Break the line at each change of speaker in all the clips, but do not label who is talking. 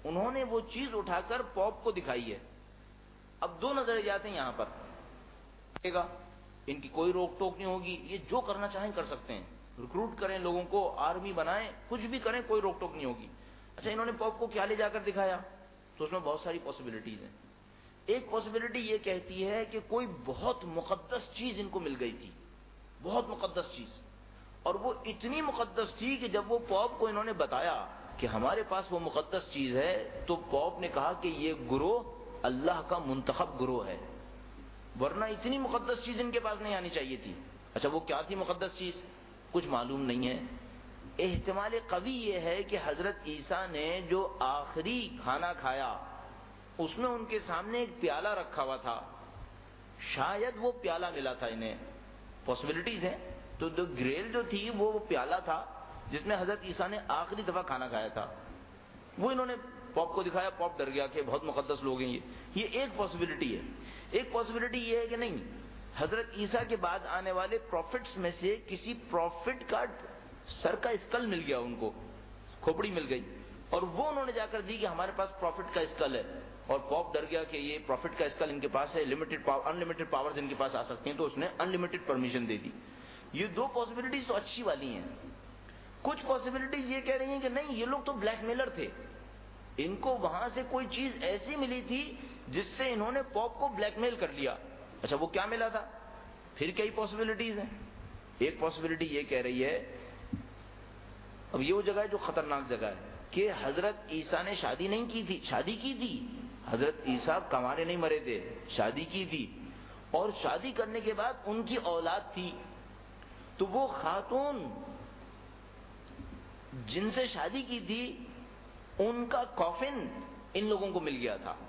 انہوں نے وہ چیز اٹھا کر پوپ کو دکھائی ہے. اب دو نظریات ہیں یہاں پر. ان کی کوئی روک ٹوک نہیں ہوگی, یہ جو کرنا چاہیں کر سکتے ہیں, ریکروٹ کریں لوگوں کو, آرمی بنائیں, کچھ بھی کریں, کوئی روک ٹوک نہیں ہوگی. اچھا انہوں نے پوپ کو کیا لے جا کر دکھایا؟ تو اس میں بہت ساری پاسبلٹیز ہیں. ایک پاسبلٹی یہ کہتی ہے کہ کوئی بہت مقدس چیز ان کو مل گئی تھی, بہت مقدس چیز, اور وہ اتنی مقدس تھی کہ جب وہ پوپ کو انہوں نے بتایا کہ ہمارے پاس وہ مقدس چیز ہے, تو پوپ نے کہا کہ یہ گروہ اللہ کا منتخب گروہ ہے, ورنہ اتنی مقدس چیز ان کے پاس نہیں آنی چاہیے تھی. اچھا وہ کیا تھی مقدس چیز؟ کچھ معلوم نہیں ہے. احتمال قوی یہ ہے کہ حضرت عیسیٰ نے جو آخری کھانا کھایا اس میں ان کے سامنے ایک پیالہ رکھا ہوا تھا, شاید وہ پیالہ ملا تھا انہیں. پاسبلٹیز ہیں. تو گریل جو تھی وہ پیالہ تھا جس میں حضرت عیسیٰ نے آخری دفعہ کھانا کھایا تھا, وہ انہوں نے پوپ کو دکھایا. پوپ ڈر گیا کہ بہت مقدس لوگ ہیں یہ ایک پاسبلٹی ہے. ایک پاسبلٹی یہ ہے کہ نہیں, حضرت عیسیٰ کے بعد آنے والے پروفٹس میں سے کسی پروفٹ کا سر کا اسکل مل گیا, ان کو کھوپڑی مل گئی, اور وہ انہوں نے جا کر دی کہ ہمارے پاس پروفٹ کا اسکل ہے. اور پوپ ڈر گیا کہ یہ پروفٹ کا اسکل ان کے پاس ہے, لمیٹڈ پاور, انلمیٹڈ پاورز ان کے پاس آ سکتے ہیں, تو اس نے انلمیٹڈ پرمیشن دے دی. یہ دو پاسبلٹیز تو اچھی والی ہیں. کچھ پاسبلٹیز یہ کہہ رہی ہیں کہ نہیں, یہ لوگ تو بلیک میلر تھے, ان کو وہاں سے کوئی چیز ایسی ملی تھی جس سے انہوں نے پوپ کو بلیک میل کر لیا. اچھا وہ کیا ملا تھا؟ پھر کئی پاسبلٹیز ہیں. ایک پاسبلٹی یہ کہہ رہی ہے, اب یہ وہ جگہ ہے جو خطرناک جگہ ہے, کہ حضرت عیسیٰ نے شادی نہیں کی تھی, شادی کی تھی. حضرت عیسیٰ کنوارے نہیں مرے تھے, شادی کی تھی, اور شادی کرنے کے بعد ان کی اولاد تھی. تو وہ خاتون جن سے شادی کی تھی ان کا کافن ان لوگوں کو مل گیا تھا.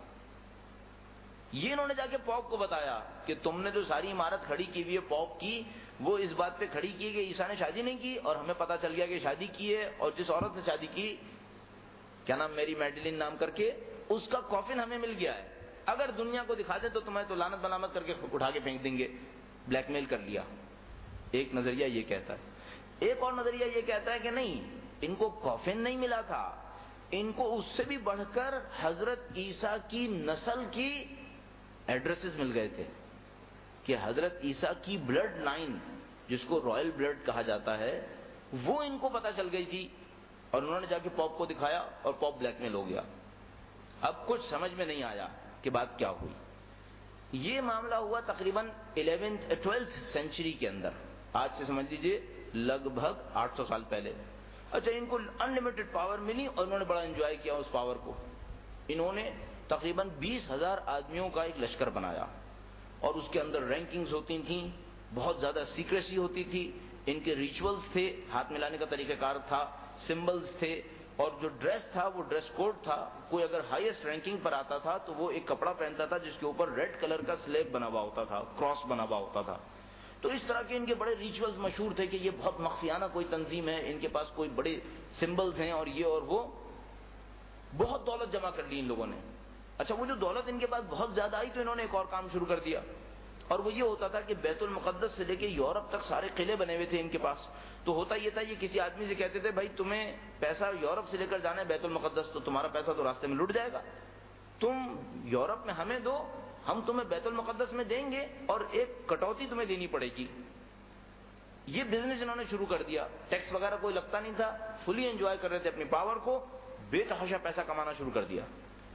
یہ انہوں نے جا کے پوپ کو بتایا کہ تم نے جو ساری عمارت کھڑی کی ہوئی ہے پوپ کی, وہ اس بات پہ کھڑی کی کہ عیسیٰ نے شادی نہیں کی, اور ہمیں پتا چل گیا کہ شادی کی ہے, اور جس عورت سے شادی کی, کیا نام, میری میڈلین نام کر کے, اس کا کافن ہمیں مل گیا ہے. اگر دنیا کو دکھا دے تو تمہیں تو لعنت ملامت کر کے اٹھا کے پھینک دیں گے, بلیک میل کر لیا. ایک نظریہ یہ کہتا ہے. ایک اور نظریہ یہ کہتا ہے کہ نہیں, ان کو کافن نہیں ملا تھا, ان کو اس سے بھی بڑھ کر حضرت عیسیٰ کی نسل کی ایڈریسز مل گئے تھے, کہ حضرت عیسیٰ کی بلڈ لائن جس کو رائل بلڈ کہا جاتا ہے وہ ان کو پتا چل گئی تھی, اور انہوں نے جا کے پوپ کو دکھایا اور پوپ بلیک میل ہو گیا. اب کچھ سمجھ میں نہیں آیا کہ بات کیا ہوئی. یہ معاملہ ہوا تقریباً 12th سینچری کے اندر, آج سے سمجھ لیجئے لگ بھگ 800 سال پہلے. اچھا ان کو انلمیٹڈ پاور ملی اور انہوں نے بڑا انجوائے کیا اس پاور کو. انہوں نے تقریباً 20,000 آدمیوں کا ایک لشکر بنایا, اور اس کے اندر رینکنگز ہوتی تھیں, بہت زیادہ سیکریسی ہوتی تھی, ان کے ریچولز تھے, ہاتھ ملانے کا طریقہ کار تھا, سمبلز تھے, اور جو ڈریس تھا وہ ڈریس کوڈ تھا. کوئی اگر ہائیسٹ رینکنگ پر آتا تھا تو وہ ایک کپڑا پہنتا تھا جس کے اوپر ریڈ کلر کا سلیب بنا ہوا ہوتا تھا, کراس بنا ہوا ہوتا تھا. تو اس طرح کے ان کے بڑے ریچولز مشہور تھے کہ یہ بہت مخفیانہ کوئی تنظیم ہے, ان کے پاس کوئی بڑے سمبلز ہیں, اور یہ اور وہ. بہت دولت جمع کر لی ان لوگوں نے. اچھا وہ جو دولت ان کے پاس بہت زیادہ آئی تو انہوں نے ایک اور کام شروع کر دیا, اور وہ یہ ہوتا تھا کہ بیت المقدس سے لے کے یورپ تک سارے قلعے بنے ہوئے تھے ان کے پاس. تو ہوتا یہ تھا, یہ کسی آدمی سے کہتے تھے بھائی تمہیں پیسہ یورپ سے لے کر جانا ہے بیت المقدس, تو تمہارا پیسہ تو راستے میں لٹ جائے گا, تم یورپ میں ہمیں دو, ہم تمہیں بیت المقدس میں دیں گے, اور ایک کٹوتی تمہیں دینی پڑے گی. یہ بزنس انہوں نے شروع کر دیا. ٹیکس وغیرہ کوئی لگتا نہیں تھا, فلی انجوائے کر رہے تھے اپنی پاور کو, بے تحاشا پیسہ کمانا شروع کر دیا.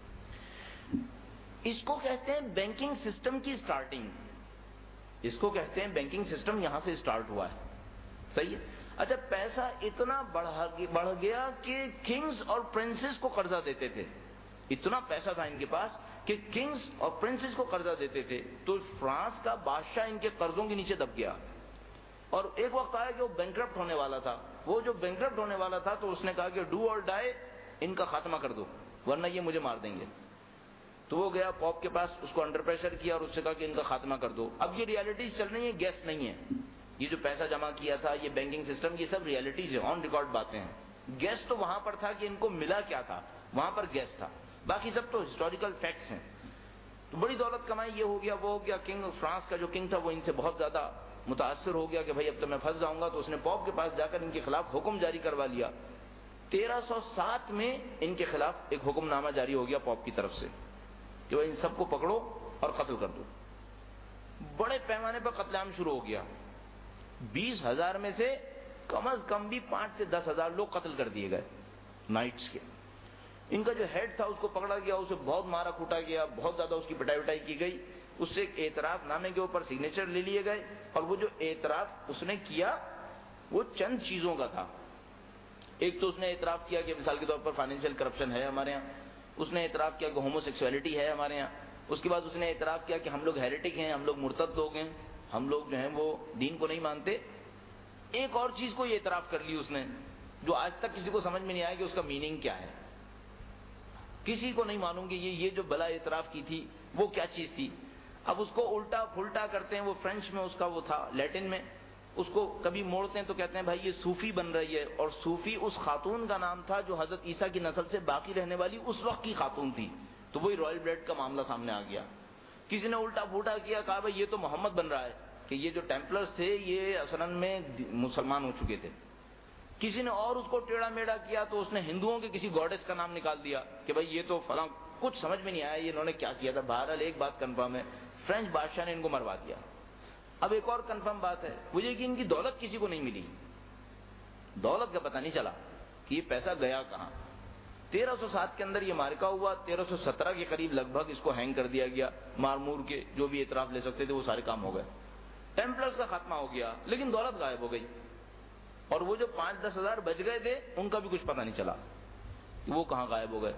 اس کو کہتے ہیں بینکنگ سسٹم کی سٹارٹنگ. اس کو کہتے ہیں بینکنگ سسٹم یہاں سے سٹارٹ ہوا ہے. صحیح ہے. اچھا پیسہ اتنا بڑھ گیا کہ کنگز اور پرنسز کو قرضہ دیتے تھے. اتنا پیسہ تھا ان کے پاس کہ کنگز اور پرنسز کو قرضہ دیتے تھے. تو فرانس کا بادشاہ ان کے قرضوں کے نیچے دب گیا, اور ایک وقت آیا کہ وہ بینکرپٹ ہونے والا تھا. وہ جو بینکرپٹ ہونے والا تھا تو اس نے کہا کہ ڈو اور ڈائی, ان کا خاتمہ کر دو ورنہ یہ مجھے مار دیں گے. تو وہ گیا پوپ کے پاس, اس کو انڈر پریشر کیا اور اس سے کہا کہ ان کا خاتمہ کر دو. اب یہ ریالٹیز چل رہی ہیں, گیس نہیں ہے. یہ جو پیسہ جمع کیا تھا, یہ بینکنگ سسٹم, یہ سب ریالٹیز ہیں, آن ریکارڈ باتیں ہیں. گیس تو وہاں پر تھا کہ ان کو ملا کیا تھا, وہاں پر گیس تھا, باقی سب تو ہسٹوریکل فیکٹس ہیں. تو بڑی دولت کمائی, یہ ہو گیا وہ ہو گیا. کنگ فرانس کا جو کنگ تھا وہ ان سے بہت زیادہ متاثر ہو گیا کہ بھائی اب تو میں پھنس جاؤں گا. تو اس نے پوپ کے پاس جا کر ان کے خلاف حکم جاری کروا لیا 1307 میں ان کے خلاف ایک حکم نامہ جاری ہو گیا پوپ کی طرف سے کہ وہ ان سب کو پکڑو اور قتل کر دو. بڑے پیمانے پر قتل عام شروع ہو گیا. 20,000 میں سے کم از کم بھی 5 سے 10,000 لوگ قتل کر دیے گئے نائٹس کے. ان کا جو ہیڈ تھا اس کو پکڑا گیا, اسے بہت مارا کوٹا گیا, بہت زیادہ اس کی پٹائی وٹائی کی گئی. اس سے ایک اعتراف نامے کے اوپر سگنیچر لے لیے گئے, اور وہ جو اعتراف اس نے کیا وہ چند چیزوں کا تھا. ایک تو اس نے اعتراف کیا کہ مثال کے طور پر فائنینشیل کرپشن ہے ہمارے ہاں, اس نے اعتراف کیا کہ ہومو سیکسولیٹی ہے ہمارے یہاں, اس کے بعد اس نے اعتراف کیا کہ ہم لوگ ہیریٹک ہیں, ہم لوگ مرتد لوگ ہیں, ہم لوگ جو ہیں وہ دین کو نہیں مانتے. ایک اور چیز کو یہ اعتراف کر لی اس نے جو آج تک کسی کو سمجھ میں نہیں آیا کہ اس کا میننگ کیا ہے. کسی کو نہیں معلوم کہ یہ جو بلا اعتراف کی تھی وہ کیا چیز تھی. اب اس کو الٹا پھلٹا کرتے ہیں, وہ فرینچ میں اس کا وہ تھا, لیٹن میں اس کو کبھی موڑتے ہیں تو کہتے ہیں بھائی یہ صوفی بن رہی ہے, اور صوفی اس خاتون کا نام تھا جو حضرت عیسیٰ کی نسل سے باقی رہنے والی اس وقت کی خاتون تھی. تو وہی رائل بلڈ کا معاملہ سامنے آ گیا. کسی نے الٹا پھوٹا کیا, کہا بھائی یہ تو محمد بن رہا ہے کہ یہ جو ٹیمپلرز تھے یہ اصلاً میں مسلمان ہو چکے تھے. کسی نے اور اس کو ٹیڑھا میڑا کیا تو اس نے ہندوؤں کے کسی گوڈس کا نام نکال دیا کہ بھائی یہ تو فلاں. کچھ سمجھ میں نہیں آیا یہ انہوں نے کیا کیا تھا. بہرحال ایک بات کنفرم ہے, فرینچ بادشاہ نے ان کو مروا دیا. اب ایک اور کنفرم بات ہے وہ یہ کہ ان کی دولت کسی کو نہیں ملی, دولت کا پتہ نہیں چلا کہ یہ پیسہ گیا کہاں. 1307 کے اندر یہ معرکہ ہوا, 1317 کے قریب لگ بھگ اس کو ہینگ کر دیا گیا. مارمور کے جو بھی اعتراف لے سکتے تھے وہ سارے کام ہو گئے. ٹیمپلرز کا خاتمہ ہو گیا, لیکن دولت غائب ہو گئی, اور وہ جو 5-10 ہزار بچ گئے تھے ان کا بھی کچھ پتہ نہیں چلا کہ وہ کہاں غائب ہو گئے.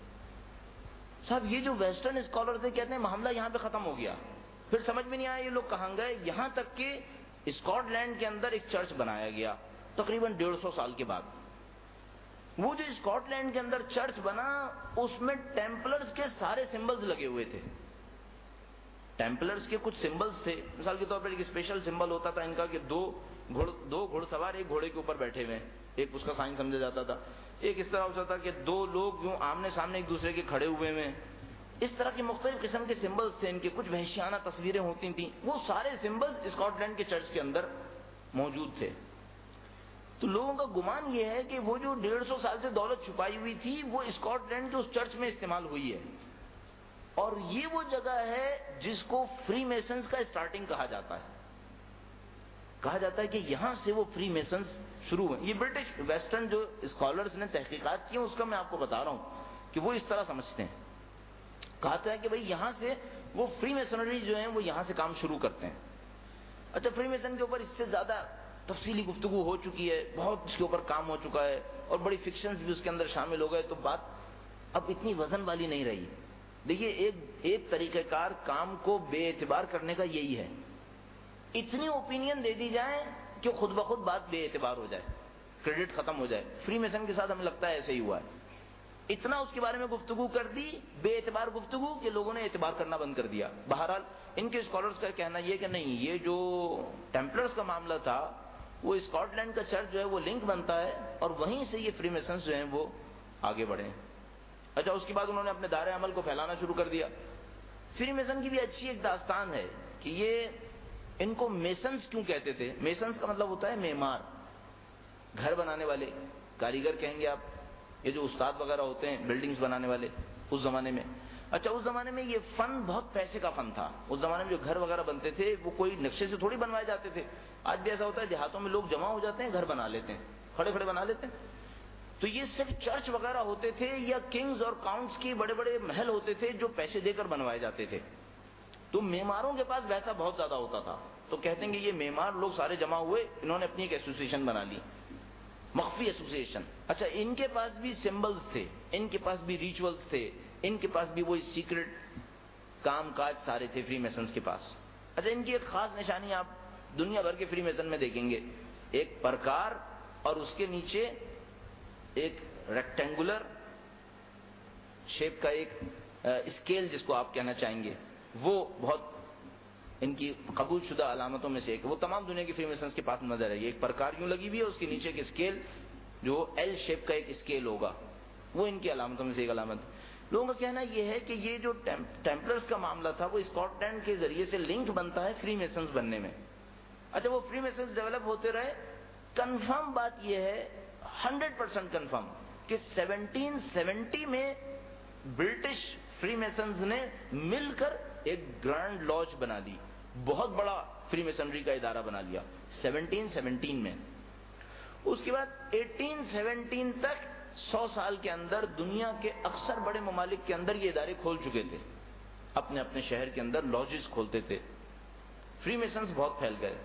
صاحب یہ جو ویسٹرن اسکالر تھے کہتے ہیں معاملہ یہاں پہ ختم ہو گیا. پھر سمجھ میں نہیں آیا یہ لوگ کہاں گئے, یہاں تک کہ اسکاٹ لینڈ کے اندر ایک چرچ بنایا گیا تقریباً 150 سال کے بعد. وہ جو اسکاٹ لینڈ کے اندر چرچ بنا اس میں ٹیمپلرز کے سارے سمبلز لگے ہوئے تھے. ٹیمپلرز کے کچھ سمبلز تھے, مثال کے طور پر ایک اسپیشل سمبل ہوتا تھا ان کا کہ دو گھڑ سوار ایک گھوڑے کے اوپر بیٹھے ہوئے ہیں, ایک اس کا سائن سمجھا جاتا تھا. ایک اس طرح ہوتا تھا کہ دو لوگ یوں آمنے سامنے ایک دوسرے کے کھڑے ہوئے ہیں. اس طرح کے مختلف قسم کے سمبلز تھے ان کے. کچھ وحشیانہ تصویریں ہوتی تھیں. وہ سارے سمبلز اسکاٹ لینڈ کے چرچ کے اندر موجود تھے. تو لوگوں کا گمان یہ ہے کہ وہ جو 150 سال سے دولت چھپائی ہوئی تھی وہ اسکاٹ لینڈ کے اس چرچ میں استعمال ہوئی ہے. اور یہ وہ جگہ ہے جس کو فری میسنز کا اسٹارٹنگ کہا جاتا ہے. کہا جاتا ہے کہ یہاں سے وہ فری میسنز شروع ہوئے. یہ برٹش ویسٹرن جو اسکالرز نے تحقیقات کی ہیں اس کا میں آپ کو بتا رہا ہوں کہ وہ اس طرح سمجھتے ہیں. کہتا ہے کہ بھئی یہاں سے وہ فری میسنری جو ہیں وہ یہاں سے کام شروع کرتے ہیں. اچھا, فری میسن کے اوپر اس سے زیادہ تفصیلی گفتگو ہو چکی ہے, بہت اس کے اوپر کام ہو چکا ہے, اور بڑی فکشنز بھی اس کے اندر شامل ہو گئے, تو بات اب اتنی وزن والی نہیں رہی. دیکھیے ایک طریقہ کار کام کو بے اعتبار کرنے کا یہی ہے, اتنی اوپینین دے دی جائے کہ خود بخود بات بے اعتبار ہو جائے, کریڈٹ ختم ہو جائے. فری میسن کے ساتھ ہمیں لگتا ہے ایسے ہی ہوا ہے. اتنا اس کے بارے میں گفتگو کر دی, بے اعتبار گفتگو, کہ لوگوں نے اعتبار کرنا بند کر دیا. بہرحال ان کے اسکالرز کا کہنا یہ کہ نہیں, یہ جو ٹیمپلرز کا معاملہ تھا وہ اسکاٹ لینڈ کا چرچ جو ہے وہ لنک بنتا ہے, اور وہیں سے یہ فری میسنز جو ہیں وہ آگے بڑھے. اچھا, اس کے بعد انہوں نے اپنے دائرۂ عمل کو پھیلانا شروع کر دیا. فری میسن کی بھی اچھی ایک داستان ہے کہ یہ ان کو میسنز کیوں کہتے تھے. میسنز کا مطلب ہوتا ہے معمار, گھر بنانے والے, کاریگر کہیں گے آپ, یہ جو استاد وغیرہ ہوتے ہیں بلڈنگز بنانے والے اس زمانے میں. اچھا, اس زمانے میں یہ فن بہت پیسے کا فن تھا. اس زمانے میں جو گھر وغیرہ بنتے تھے وہ کوئی نقشے سے تھوڑی بنوائے جاتے تھے. آج بھی ایسا ہوتا ہے, دیہاتوں میں لوگ جمع ہو جاتے ہیں, گھر بنا لیتے ہیں, کھڑے کھڑے بنا لیتے ہیں. تو یہ صرف چرچ وغیرہ ہوتے تھے یا کنگز اور کاؤنٹس کے بڑے بڑے محل ہوتے تھے جو پیسے دے کر بنوائے جاتے تھے. تو معماروں کے پاس ویسا بہت زیادہ ہوتا تھا. تو کہتے ہیں کہ یہ معمار لوگ سارے جمع ہوئے, انہوں نے اپنی ایک ایسوسیشن بنا لی, مخفی ایسوسیشن. اچھا, ان کے پاس بھی سمبلز تھے, ان کے پاس بھی ریچولز تھے, ان کے پاس بھی وہی سیکرٹ کام کاج سارے تھے فری میسنز کے پاس. اچھا, ان کی ایک خاص نشانی آپ دنیا بھر کے فری میسن میں دیکھیں گے, ایک پرکار اور اس کے نیچے ایک ریکٹینگولر شیپ کا ایک اسکیل جس کو آپ کہنا چاہیں گے, وہ بہت ان کی قبول شدہ علامتوں میں سے ایک. وہ تمام دنیا کے فری میسنز کے پاس نظر ہے. یہ ایک پرکار یوں لگی ہوئی ہے, اس کے نیچے ایک اسکیل جو ایل شیپ کا ایک اسکیل ہوگا, وہ ان کی علامتوں میں سے ایک علامت. لوگوں کا کہنا یہ ہے کہ یہ جو ٹیمپلرز کا معاملہ تھا وہ اسکاٹ لینڈ کے ذریعے سے لنک بنتا ہے فری میسنز بننے میں. اچھا, وہ فری میسنز ڈیولپ ہوتے رہے. کنفرم بات یہ ہے 100% کنفرم کہ 1770 میں برٹش فری میسنز نے مل کر ایک گرینڈ لاج بنا دی، بہت بڑا فری میسنری کا ادارہ بنا لیا 1717 میں. اس کے بعد 1817 تک 100 سال کے اندر دنیا کے اکثر بڑے ممالک کے اندر یہ ادارے کھول چکے تھے، اپنے اپنے شہر کے اندر لاجز کھولتے تھے. فری میسنز بہت پھیل گئے.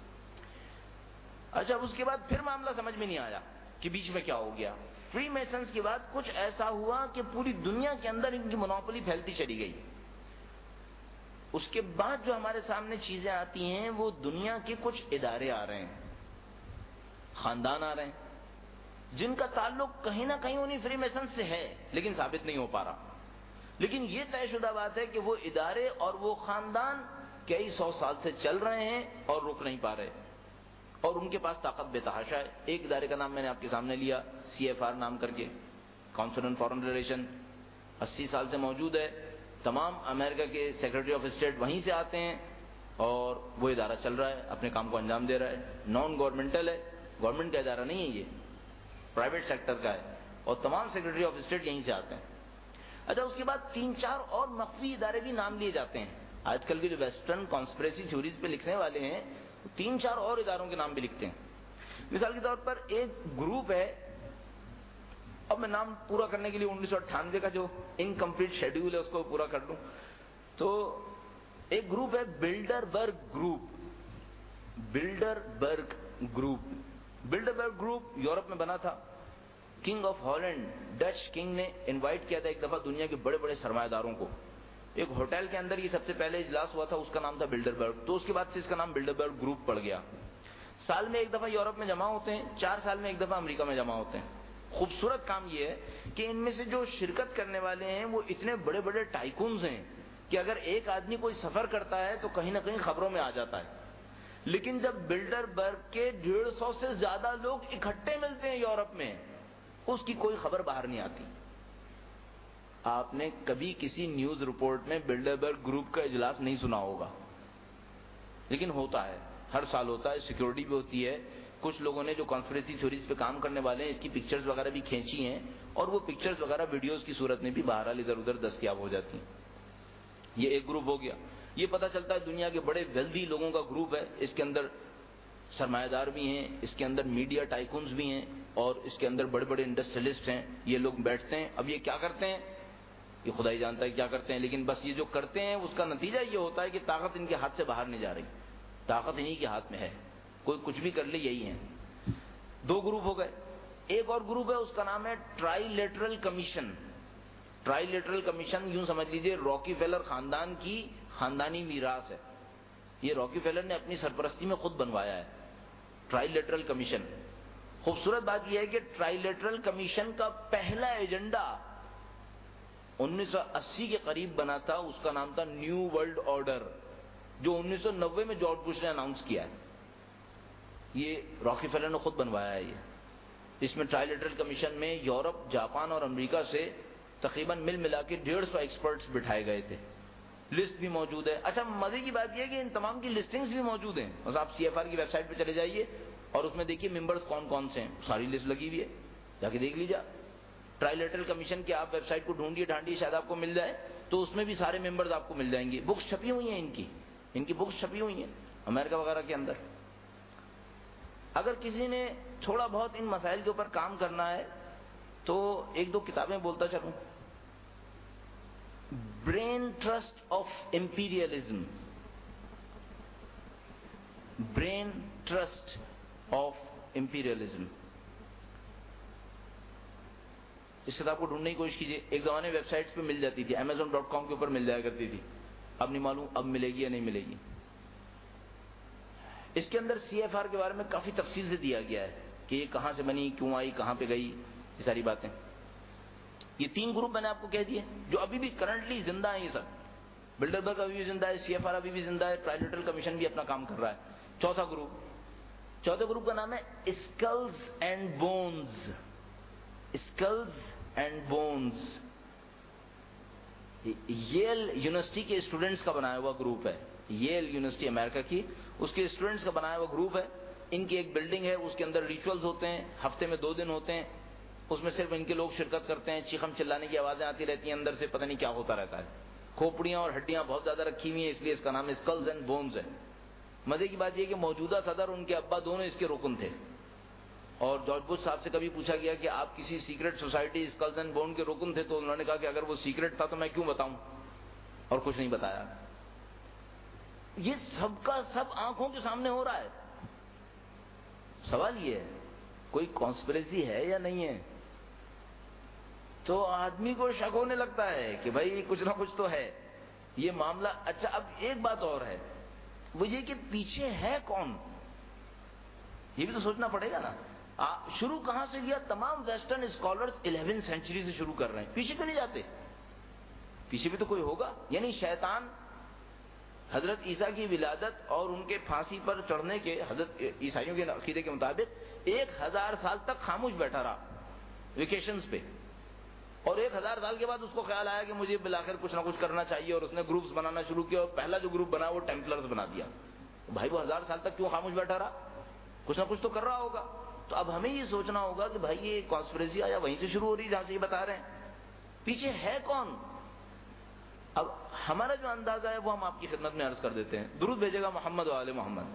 اچھا اس کے بعد پھر معاملہ سمجھ میں نہیں آیا کہ بیچ میں کیا ہو گیا. فری میسنز کے بعد کچھ ایسا ہوا کہ پوری دنیا کے اندر ان کی مونوپولی پھیلتی چلی گئی. اس کے بعد جو ہمارے سامنے چیزیں آتی ہیں وہ دنیا کے کچھ ادارے آ رہے ہیں، خاندان آ رہے ہیں جن کا تعلق کہیں نہ کہیں انہی فری میسنز سے ہے لیکن ثابت نہیں ہو پا رہا. لیکن یہ طے شدہ بات ہے کہ وہ ادارے اور وہ خاندان کئی 100 سال سے چل رہے ہیں اور رک نہیں پا رہے، اور ان کے پاس طاقت بے تحاشا ہے. ایک ادارے کا نام میں نے آپ کے سامنے لیا، CFR نام کر کے، کونسل آن فارن ریلیشن، 80 سال سے موجود ہے. تمام امریکہ کے سیکرٹری آف اسٹیٹ وہیں سے آتے ہیں اور وہ ادارہ چل رہا ہے، اپنے کام کو انجام دے رہا ہے. نان گورنمنٹل ہے، گورنمنٹ کا ادارہ نہیں ہے، یہ پرائیویٹ سیکٹر کا ہے، اور تمام سیکرٹری آف اسٹیٹ یہیں سے آتے ہیں. اچھا اس کے بعد 3-4 اور مخفی ادارے بھی نام لیے جاتے ہیں. آج کل کے جو ویسٹرن کانسپریسی تھیوریز پہ لکھنے والے ہیں 3-4 اور اداروں کے نام بھی لکھتے ہیں. مثال کے طور پر ایک گروپ ہے، اب میں نام پورا کرنے کے لیے 1998 کا جو انکمپلیٹ شیڈیول ہے اس کو پورا کر لوں تو ایک گروپ ہے Bilderberg group. Bilderberg group Europe میں بنا تھا. King of Holland, Dutch king نے انوائٹ کیا تھا ایک دفعہ دنیا کے بڑے بڑے سرمایہ داروں کو. ایک ہوٹل کے اندر یہ سب سے پہلے اجلاس ہوا تھا، اس کا نام تھا بلڈربرگ. تو اس کے بعد سے اس کا نام بلڈربرگ گروپ پڑ گیا. سال میں ایک دفعہ یورپ میں جمع ہوتے ہیں، 4 سال میں ایک دفعہ امریکہ میں جمع ہوتے ہیں. خوبصورت کام یہ ہے کہ ان میں سے جو شرکت کرنے والے ہیں وہ اتنے بڑے بڑے ٹائکونز ہیں کہ اگر ایک آدمی کوئی سفر کرتا ہے تو کہیں نہ کہیں خبروں میں آ جاتا ہے. لیکن جب بلڈربرگ کے 150 سے زیادہ لوگ اکٹھے ملتے ہیں یورپ میں، اس کی کوئی خبر باہر نہیں آتی. آپ نے کبھی کسی نیوز رپورٹ میں بلڈربرگ گروپ کا اجلاس نہیں سنا ہوگا، لیکن ہوتا ہے، ہر سال ہوتا ہے. سیکیورٹی بھی ہوتی ہے. کچھ لوگوں نے جو کانسپریسی تھیوریز پہ کام کرنے والے ہیں اس کی پکچرز وغیرہ بھی کھینچی ہیں، اور وہ پکچرز وغیرہ ویڈیوز کی صورت میں بھی بہرحال ادھر ادھر دستیاب ہو جاتی ہیں. یہ ایک گروپ ہو گیا. یہ پتہ چلتا ہے دنیا کے بڑے ویلدی لوگوں کا گروپ ہے. اس کے اندر سرمایہ دار بھی ہیں، اس کے اندر میڈیا ٹائکونز بھی ہیں، اور اس کے اندر بڑے بڑے انڈسٹریلسٹ ہیں. یہ لوگ بیٹھتے ہیں. اب یہ کیا کرتے ہیں یہ خدا ہی جانتا ہے کیا کرتے ہیں، لیکن بس یہ جو کرتے ہیں اس کا نتیجہ یہ ہوتا ہے کہ طاقت ان کے ہاتھ سے باہر نہیں جا رہی، طاقت انہی کے ہاتھ میں ہے. کوئی کچھ بھی کر لے یہی ہیں. 2 گروپ ہو گئے. ایک اور گروپ ہے، اس کا نام ہے trilateral commission. Trilateral commission یوں سمجھ لیجئے راکی فیلر خاندان کی خاندانی میراث ہے. یہ راکی فیلر نے اپنی سرپرستی میں خود بنوایا ہے ٹرائی لیٹرل کمیشن. خوبصورت بات یہ ہے کہ ٹرائی لیٹرل کمیشن کا پہلا ایجنڈا 1980 کے قریب بنا تھا. اس کا نام تھا نیو ورلڈ آرڈر، جو 1990 میں جارج بش نے اناؤنس کیا ہے. یہ راکی فیلر نے خود بنوایا ہے. اس میں ٹرائی لیٹرل کمیشن میں یورپ، جاپان اور امریکہ سے تقریباً مل ملا کے 150 ایکسپرٹس بٹھائے گئے تھے. لسٹ بھی موجود ہے. اچھا مزے کی بات یہ ہے کہ ان تمام کی لسٹنگز بھی موجود ہیں. بس آپ CFR کی ویب سائٹ پہ چلے جائیے اور اس میں دیکھیے ممبرز کون کون سے ہیں، ساری لسٹ لگی ہوئی ہے، جا کے دیکھ لیجیے. ٹرائی لیٹرل کمیشن کی آپ ویب سائٹ کو ڈھونڈیے ڈھانڈیے، شاید آپ کو مل جائے، تو اس میں بھی سارے ممبرز آپ کو مل جائیں گے. بکس چھپی ہوئی ہیں ان کی بکس چھپی ہوئی ہیں امریکہ وغیرہ کے اندر. اگر کسی نے تھوڑا بہت ان مسائل کے اوپر کام کرنا ہے تو 1-2 کتابیں بولتا چلوں. Brain trust of imperialism, brain trust of imperialism. اس کتاب کو ڈھونڈنے کی کوشش کیجیے. ایک زمانے ویب سائٹس پہ مل جاتی تھی، Amazon.com کے اوپر مل جایا کرتی تھی. اب نہیں معلوم اب ملے گی یا نہیں ملے گی. اس کے اندر CFR کے بارے میں کافی تفصیل سے دیا گیا ہے کہ یہ کہاں سے بنی، کیوں آئی، کہاں پہ گئی، یہ ساری باتیں. یہ 3 گروپ میں نے آپ کو کہہ دیے جو ابھی بھی کرنٹلی زندہ ہیں. یہ سب بلڈربرگ ابھی بھی زندہ ہے، CFR ابھی بھی زندہ ہے، ٹرائی لیٹرل کمیشن بھی اپنا کام کر رہا ہے. چوتھا گروپ کا نام ہے skulls and bones. Skulls and bones Yale university کے اسٹوڈنٹس کا بنایا ہوا گروپ ہے. ییل یونیورسٹی امریکہ کی، اس کے اسٹوڈنٹس کا بنایا ہوا گروپ ہے. ان کی ایک بلڈنگ ہے، اس کے اندر ریچولز ہوتے ہیں، ہفتے میں 2 دن ہوتے ہیں. اس میں صرف ان کے لوگ شرکت کرتے ہیں، چیخم چلانے کی آوازیں آتی رہتی ہیں، اندر سے پتہ نہیں کیا ہوتا رہتا ہے، کھوپڑیاں اور ہڈیاں بہت زیادہ رکھی ہوئی ہیں، اس لیے اس کا نام اسکلز اینڈ بونز ہے۔ مزے کی بات یہ کہ موجودہ صدر ان کے ابا دونوں اس کے رکن تھے، اور جارج بش صاحب سے کبھی پوچھا گیا کہ آپ کسی secret society skulls and bone کے رکن تھے، تو انہوں نے کہا کہ اگر وہ سیکرٹ تھا تو میں کیوں بتاؤں، اور کچھ نہیں بتایا۔ یہ سب کا سب آنکھوں کے سامنے ہو رہا ہے۔ سوال یہ ہے کوئی کانسپریسی ہے یا نہیں ہے؟ تو آدمی کو شک ہونے لگتا ہے کہ بھائی کچھ نہ کچھ تو ہے یہ معاملہ۔ اچھا اب ایک بات اور ہے، وہ یہ کہ پیچھے ہے کون، یہ بھی تو سوچنا پڑے گا نا۔ شروع کہاں سے لیا؟ تمام ویسٹرن اسکالرز 11 سینچری سے شروع کر رہے ہیں، پیچھے تو نہیں جاتے، پیچھے بھی تو کوئی ہوگا۔ یعنی شیطان حضرت عیسیٰ کی ولادت اور ان کے پھانسی پر چڑھنے کے، حضرت عیسائیوں کے عقیدے کے مطابق 1000 سال تک خاموش بیٹھا رہا ویکیشنز پہ، اور 1000 سال کے بعد اس کو خیال آیا کہ مجھے بالآخر کچھ نہ کچھ کرنا چاہیے، اور اس نے گروپس بنانا شروع کیا، اور پہلا جو گروپ بنا وہ ٹیمپلرز بنا دیا۔ بھائی وہ 1000 سال تک کیوں خاموش بیٹھا رہا؟ کچھ نہ کچھ تو کر رہا ہوگا۔ تو اب ہمیں یہ سوچنا ہوگا کہ بھائی یہ کانسپریسی آیا وہیں سے شروع ہو رہی جہاں سے یہ بتا رہے ہیں، پیچھے ہے کون؟ اب ہمارا جو اندازہ ہے وہ ہم آپ کی خدمت میں عرض کر دیتے ہیں۔ درود بھیجے گا محمد و آل محمد۔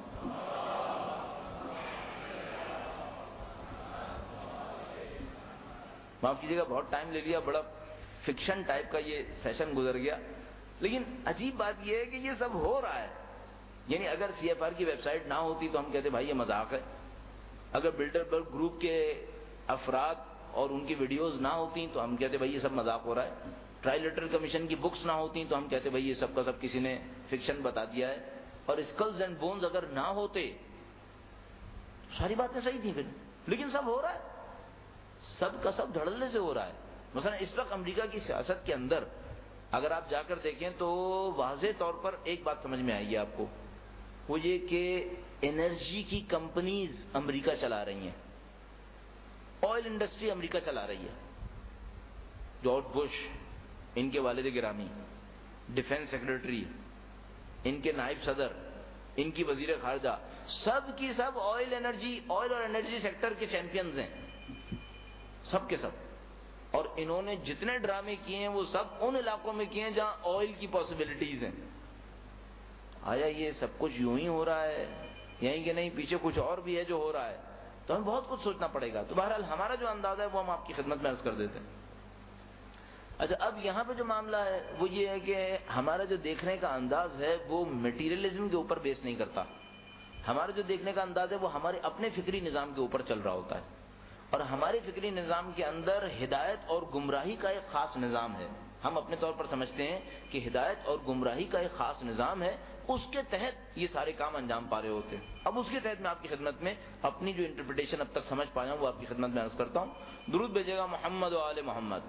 معاف کیجیے گا بہت ٹائم لے لیا، بڑا فکشن ٹائپ کا یہ سیشن گزر گیا، لیکن عجیب بات یہ ہے کہ یہ سب ہو رہا ہے۔ یعنی اگر CFR کی ویب سائٹ نہ ہوتی تو ہم کہتے بھائی یہ مذاق ہے، اگر بلڈربرگ گروپ کے افراد اور ان کی ویڈیوز نہ ہوتی تو ہم کہتے بھائی یہ سب مذاق ہو رہا ہے، ٹرائلیٹرل کمیشن کی بکس نہ ہوتی تو ہم کہتے بھائی یہ سب کا سب کسی نے فکشن بتا دیا ہے، اور اسکلز اینڈ بونز اگر نہ ہوتے ساری باتیں صحیح تھیں پھر، لیکن سب ہو رہا ہے، سب کا سب دھڑلے سے ہو رہا ہے۔ مثلا اس وقت امریکہ کی سیاست کے اندر اگر آپ جا کر دیکھیں تو واضح طور پر ایک بات سمجھ میں آئے گی آپ کو، وہ یہ کہ انرجی کی کمپنیز امریکہ چلا رہی ہیں، آئل انڈسٹری امریکہ چلا رہی ہے۔ جارج بش، ان کے والد گرامی، ڈیفنس سیکرٹری، ان کے نائب صدر، ان کی وزیر خارجہ، سب کی سب آئل اور انرجی سیکٹر کے چیمپئنز ہیں، سب کے سب۔ اور انہوں نے جتنے ڈرامے کیے ہیں وہ سب ان علاقوں میں کیے ہیں جہاں آئل کی پاسبلٹیز ہیں۔ آیا یہ سب کچھ یوں ہی ہو رہا ہے یہیں کہ نہیں پیچھے کچھ اور بھی ہے جو ہو رہا ہے؟ تو ہمیں بہت کچھ سوچنا پڑے گا۔ تو بہرحال ہمارا جو اندازہ ہے وہ ہم آپ کی خدمت میں عرض کر دیتے ہیں۔ اچھا اب یہاں پہ جو معاملہ ہے وہ یہ ہے کہ ہمارا جو دیکھنے کا انداز ہے وہ میٹیریلزم کے اوپر بیس نہیں کرتا، ہمارا جو دیکھنے کا انداز ہے وہ ہمارے اپنے فکری نظام کے اوپر چل رہا ہوتا ہے، اور ہمارے فکری نظام کے اندر ہدایت اور گمراہی کا ایک خاص نظام ہے۔ ہم اپنے طور پر سمجھتے ہیں کہ ہدایت اور گمراہی کا ایک خاص نظام ہے، اس کے تحت یہ سارے کام انجام پا رہے ہوتے ہیں۔ اب اس کے تحت میں آپ کی خدمت میں اپنی جو انٹرپریٹیشن اب تک سمجھ پایا ہوں وہ آپ کی خدمت میں عرض کرتا ہوں۔ درود بھیجے گا محمد و آل محمد۔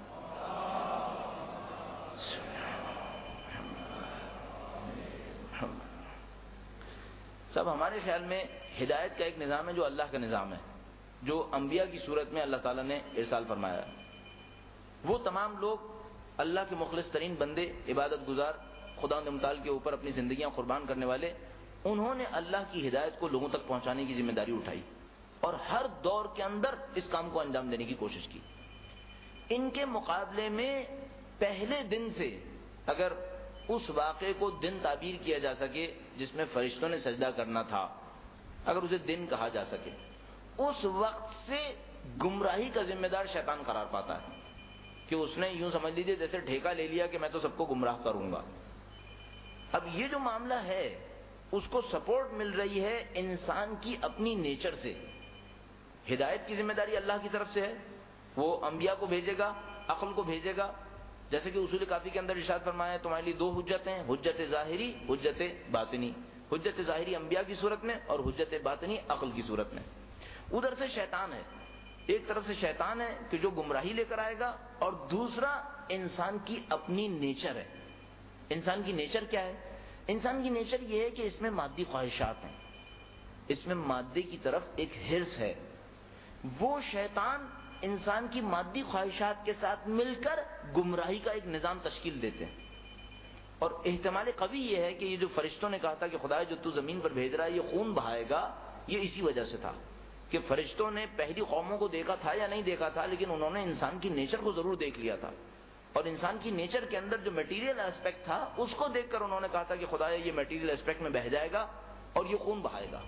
سب ہمارے خیال میں ہدایت کا ایک نظام ہے جو اللہ کا نظام ہے، جو انبیاء کی صورت میں اللہ تعالیٰ نے ارسال فرمایا ہے۔ وہ تمام لوگ اللہ کے مخلص ترین بندے، عبادت گزار، خداوند متعال کے اوپر اپنی زندگیاں قربان کرنے والے، انہوں نے اللہ کی ہدایت کو لوگوں تک پہنچانے کی ذمہ داری اٹھائی اور ہر دور کے اندر اس کام کو انجام دینے کی کوشش کی۔ ان کے مقابلے میں پہلے دن سے اگر اس واقعے کو دن تعبیر کیا جا سکے جس میں فرشتوں نے سجدہ کرنا تھا، اگر اسے دن کہا جا سکے، اس وقت سے گمراہی کا ذمہ دار شیطان قرار پاتا ہے کہ اس نے یوں سمجھ لیجیے جیسے ٹھیکہ لے لیا کہ میں تو سب کو گمراہ کروں گا۔ اب یہ جو معاملہ ہے اس کو سپورٹ مل رہی ہے انسان کی اپنی نیچر سے۔ ہدایت کی ذمہ داری اللہ کی طرف سے ہے، وہ انبیاء کو بھیجے گا، عقل کو بھیجے گا، جیسے کہ اصول کافی کے اندر ارشاد فرمایا ہے تمہارے لیے 2 حجتیں ہیں، حجت ظاہری، حجت باطنی۔ حجت ظاہری انبیاء کی صورت میں اور حجت باطنی عقل کی صورت میں۔ ادھر سے شیطان ہے، ایک طرف سے شیطان ہے کہ جو گمراہی لے کر آئے گا، اور دوسرا انسان کی اپنی نیچر ہے۔ انسان کی نیچر کیا ہے؟ انسان کی نیچر یہ ہے کہ اس میں مادی خواہشات ہیں، اس میں مادے کی طرف ایک حرص ہے۔ وہ شیطان انسان کی مادی خواہشات کے ساتھ مل کر گمراہی کا ایک نظام تشکیل دیتے ہیں۔ اور احتمال قوی یہ ہے کہ یہ جو فرشتوں نے کہا تھا کہ خدا جو تو زمین پر بھیج رہا ہے یہ خون بہائے گا، یہ اسی وجہ سے تھا کہ فرشتوں نے پہلی قوموں کو دیکھا تھا یا نہیں دیکھا تھا، لیکن انہوں نے انسان کی نیچر کو ضرور دیکھ لیا تھا، اور انسان کی نیچر کے اندر جو میٹیریل اسپیکٹ تھا اس کو دیکھ کر انہوں نے کہا تھا کہ خدایا یہ میٹیریل اسپیکٹ میں بہہ جائے گا اور یہ خون بہائے گا۔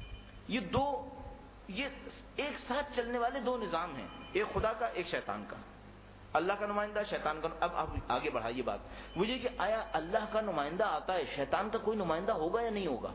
یہ ایک ساتھ چلنے والے دو نظام ہیں، ایک خدا کا ایک شیطان کا، اللہ کا نمائندہ شیطان کا۔ اب آپ آگے بڑھائیے بات مجھے کہ آیا اللہ کا نمائندہ آتا ہے، شیطان کا کوئی نمائندہ ہوگا یا نہیں ہوگا؟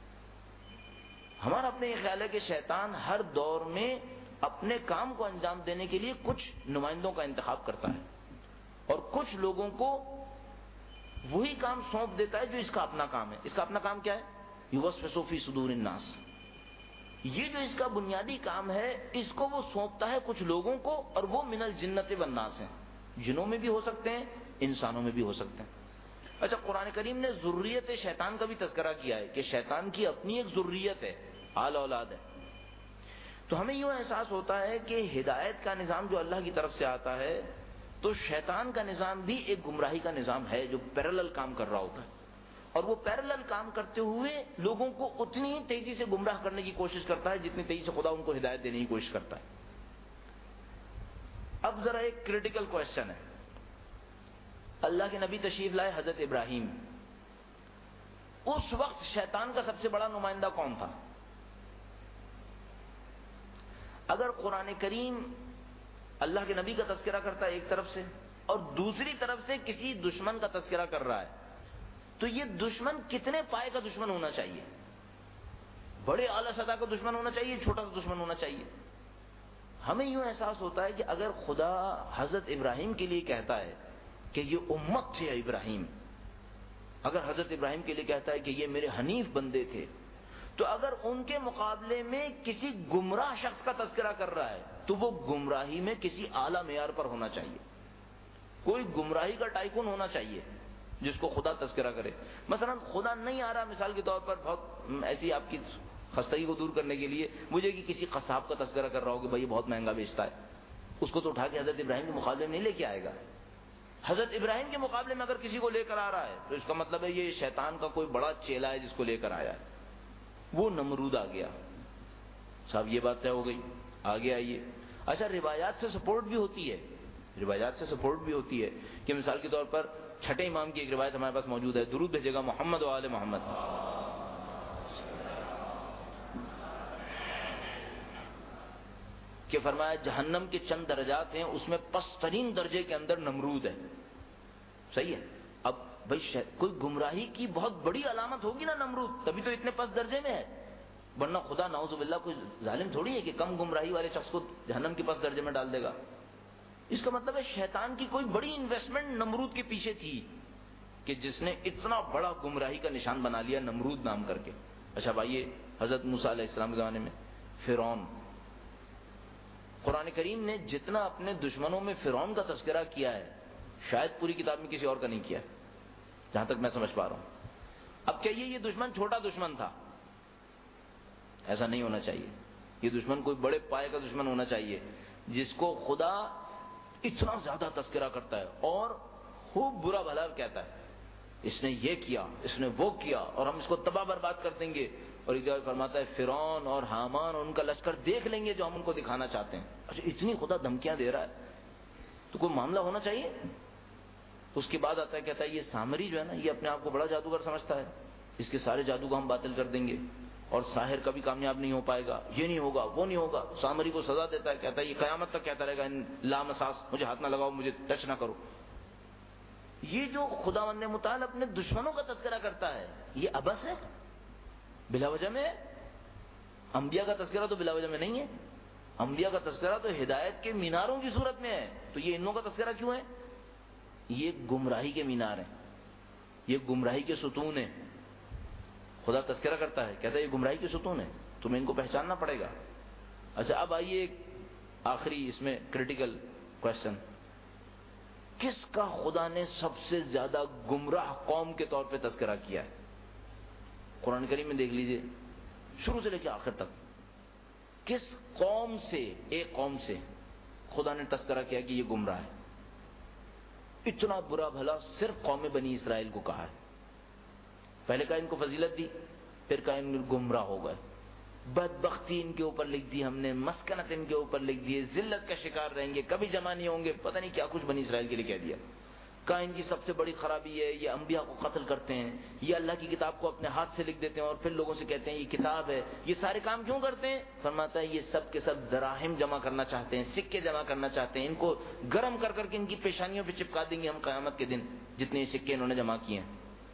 ہمارا اپنے یہ خیال ہے کہ شیطان ہر دور میں اپنے کام کو انجام دینے کے لیے کچھ نمائندوں کا انتخاب کرتا ہے اور کچھ لوگوں کو وہی کام سونپ دیتا ہے جو اس کا اپنا کام ہے۔ اس کا اپنا کام کیا ہے؟ یوسوس فی صدور الناس۔ یہ جو اس کا بنیادی کام ہے اس کو وہ سونپتا ہے کچھ لوگوں کو، اور وہ من الجنت والناس ہیں، جنوں میں بھی ہو سکتے ہیں انسانوں میں بھی ہو سکتے ہیں۔ اچھا، قرآن کریم نے ذریت شیطان کا بھی تذکرہ کیا ہے کہ شیطان کی اپنی ایک ذریت ہے، آل اولاد ہے۔ تو ہمیں یوں احساس ہوتا ہے کہ ہدایت کا نظام جو اللہ کی طرف سے آتا ہے تو شیطان کا نظام بھی ایک گمراہی کا نظام ہے جو پیرالل کام کر رہا ہوتا ہے، اور وہ پیرالل کام کرتے ہوئے لوگوں کو اتنی ہی تیزی سے گمراہ کرنے کی کوشش کرتا ہے جتنی تیزی سے خدا ان کو ہدایت دینے کی کوشش کرتا ہے۔ اب ذرا ایک کریٹیکل کوشچن ہے، اللہ کے نبی تشریف لائے حضرت ابراہیم، اس وقت شیطان کا سب سے بڑا نمائندہ کون تھا؟ اگر قرآن کریم اللہ کے نبی کا تذکرہ کرتا ہے ایک طرف سے اور دوسری طرف سے کسی دشمن کا تذکرہ کر رہا ہے، تو یہ دشمن کتنے پائے کا دشمن ہونا چاہیے؟ بڑے اعلیٰ سطح کا دشمن ہونا چاہیے، چھوٹا سا دشمن ہونا چاہیے؟ ہمیں یوں احساس ہوتا ہے کہ اگر خدا حضرت ابراہیم کے لیے کہتا ہے کہ یہ امت تھے ابراہیم، اگر حضرت ابراہیم کے لیے کہتا ہے کہ یہ میرے حنیف بندے تھے، تو اگر ان کے مقابلے میں کسی گمراہ شخص کا تذکرہ کر رہا ہے تو وہ گمراہی میں کسی اعلیٰ معیار پر ہونا چاہیے، کوئی گمراہی کا ٹائکون ہونا چاہیے جس کو خدا تذکرہ کرے۔ مثلا خدا نہیں آ رہا، مثال کے طور پر بہت ایسی آپ کی خستگی کو دور کرنے کے لیے مجھے کہ کسی قصاب کا تذکرہ کر رہا ہو کہ بھائی یہ بہت مہنگا بیچتا ہے، اس کو تو اٹھا کے حضرت ابراہیم کے مقابلے میں نہیں لے کے آئے گا۔ حضرت ابراہیم کے مقابلے میں اگر کسی کو لے کر آ رہا ہے تو اس کا مطلب ہے یہ شیطان کا کوئی بڑا چیلا ہے جس کو لے کر آیا ہے۔ وہ نمرود آ گیا، صاحب یہ بات طے ہو گئی، آگے آئیے۔ اچھا، روایات سے سپورٹ بھی ہوتی ہے، روایات سے سپورٹ بھی ہوتی ہے کہ مثال کے طور پر چھٹے امام کی ایک روایت ہمارے پاس موجود ہے، درود بھیجے گا محمد و آل محمد، کہ فرمایا جہنم کے چند درجات ہیں، اس میں پسترین درجے کے اندر نمرود ہے۔ صحیح ہے؟ اب بھائی کوئی گمراہی کی بہت بڑی علامت ہوگی نا نمرود، تبھی تو اتنے پست درجے میں ہے، ورنہ خدا نعوذ باللہ کوئی ظالم تھوڑی ہے کہ کم گمراہی والے شخص کو جہنم کے پست درجے میں ڈال دے گا۔ اس کا مطلب ہے شیطان کی کوئی بڑی انویسٹمنٹ نمرود کے پیچھے تھی کہ جس نے اتنا بڑا گمراہی کا نشان بنا لیا نمرود نام کر کے۔ اچھا بھائیے، حضرت موسیٰ علیہ السلام کے زمانے میں فرعون، قرآن کریم نے جتنا اپنے دشمنوں میں فرعون کا تذکرہ کیا ہے شاید پوری کتاب میں کسی اور کا نہیں کیا، جہاں تک میں سمجھ پا رہا ہوں۔ اب کہیے یہ دشمن چھوٹا دشمن تھا، ایسا نہیں ہونا چاہیے، یہ دشمن کوئی بڑے پائے کا دشمن ہونا چاہیے جس کو خدا اتنا زیادہ تذکرہ کرتا ہے اور خوب برا بھلا کہتا ہے، اس نے یہ کیا، اس نے وہ کیا، اور ہم اس کو تباہ برباد کر دیں گے۔ اور ایک جگہ فرماتا ہے فرعون اور حامان اور ان کا لشکر دیکھ لیں گے جو ہم ان کو دکھانا چاہتے ہیں۔ اچھا، اتنی خدا دھمکیاں دے رہا ہے تو کوئی معاملہ ہونا چاہیے۔ اس کے بعد آتا ہے، کہتا ہے یہ سامری جو ہے نا یہ اپنے آپ کو بڑا جادوگر سمجھتا ہے، اس کے سارے جادو کو ہم باطل کر دیں گے اور ساحر کبھی کامیاب نہیں ہو پائے گا، یہ نہیں ہوگا وہ نہیں ہوگا۔ سامری کو سزا دیتا ہے، کہتا ہے یہ قیامت تک کہتا رہے گا لامساس، مجھے ہاتھ نہ لگاؤ، مجھے ٹچ نہ کرو۔ یہ جو خداوند متعال اپنے دشمنوں کا تذکرہ کرتا ہے یہ عبث ہے، بلا وجہ میں ہے۔ انبیاء کا تذکرہ تو بلا وجہ میں نہیں ہے، انبیاء کا تذکرہ تو ہدایت کے میناروں کی صورت میں ہے، تو یہ انوں کا تذکرہ کیوں ہے؟ یہ گمراہی کے مینار ہیں، یہ گمراہی کے ستون ہیں۔ خدا تذکرہ کرتا ہے، کہتا ہے یہ گمراہی کے ستون ہیں، تمہیں ان کو پہچاننا پڑے گا۔ اچھا، اب آئیے ایک آخری اس میں کریٹیکل کوشچن، کس کا خدا نے سب سے زیادہ گمراہ قوم کے طور پہ تذکرہ کیا ہے؟ قرآن کریم میں دیکھ لیجئے شروع سے لے کے آخر تک، کس قوم سے، ایک قوم سے خدا نے تذکرہ کیا کہ یہ گمراہ ہے؟ اتنا برا بھلا صرف قوم بنی اسرائیل کو کہا ہے۔ پہلے کہا ان کو فضیلت دی، پھر کہا ان گمراہ ہو گئے۔ بدبختی ان کے اوپر لکھ دی ہم نے، مسکنت ان کے اوپر لکھ دی، ذلت کا شکار رہیں گے، کبھی جمع نہیں ہوں گے، پتہ نہیں کیا کچھ بنی اسرائیل کے لیے کہہ دیا. کہا ان کی سب سے بڑی خرابی ہے یہ انبیاء کو قتل کرتے ہیں، یہ اللہ کی کتاب کو اپنے ہاتھ سے لکھ دیتے ہیں اور پھر لوگوں سے کہتے ہیں یہ کتاب ہے. یہ سارے کام کیوں کرتے ہیں؟ فرماتا ہے یہ سب کے سب دراہم جمع کرنا چاہتے ہیں، سکے جمع کرنا چاہتے ہیں. ان کو گرم کر کر کے ان کی پیشانیوں پہ چپکا دیں گے ہم قیامت کے دن، جتنے سکے انہوں نے جمع کیے ہیں.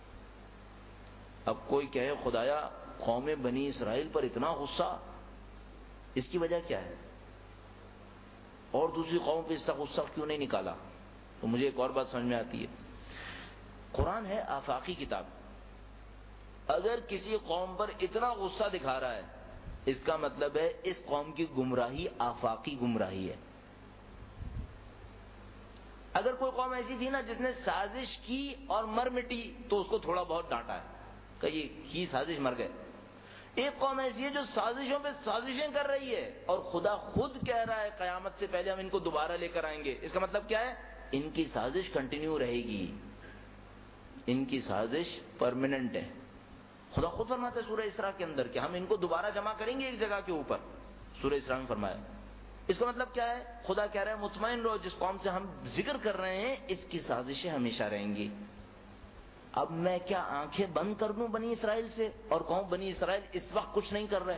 اب کوئی کہے خدایا قوم بنی اسرائیل پر اتنا غصہ، اس کی وجہ کیا ہے؟ اور دوسری قوم پہ اس کا غصہ کیوں نہیں نکالا؟ تو مجھے ایک اور بات سمجھ میں آتی ہے. قرآن ہے آفاقی کتاب. اگر کسی قوم پر اتنا غصہ دکھا رہا ہے اس کا مطلب ہے اس قوم کی گمراہی آفاقی گمراہی ہے. اگر کوئی قوم ایسی تھی نا جس نے سازش کی اور مر مٹی تو اس کو تھوڑا بہت ڈانٹا ہے کہ یہ کی سازش مر گئے. ایک قوم ایسی ہے جو سازشوں پہ سازشیں کر رہی ہے اور خدا خود کہہ رہا ہے قیامت سے پہلے ہم ان کو دوبارہ لے کر آئیں گے. اس کا مطلب کیا ہے؟ ان کی سازش کنٹینیو رہے گی، ان کی سازش پرماننٹ ہے. خدا خود فرماتا ہے سورہ اسراء کے اندر کہ ہم ان کو دوبارہ جمع کریں گے ایک جگہ کے اوپر. سورہ اسراء میں فرمایا. اس کا مطلب کیا ہے؟ خدا کہہ رہا ہے مطمئن رہو جس قوم سے ہم ذکر کر رہے ہیں اس کی سازشیں ہمیشہ رہیں گی. اب میں کیا آنکھیں بند کر دوں بنی اسرائیل سے اور کہوں بنی اسرائیل اس وقت کچھ نہیں کر رہے؟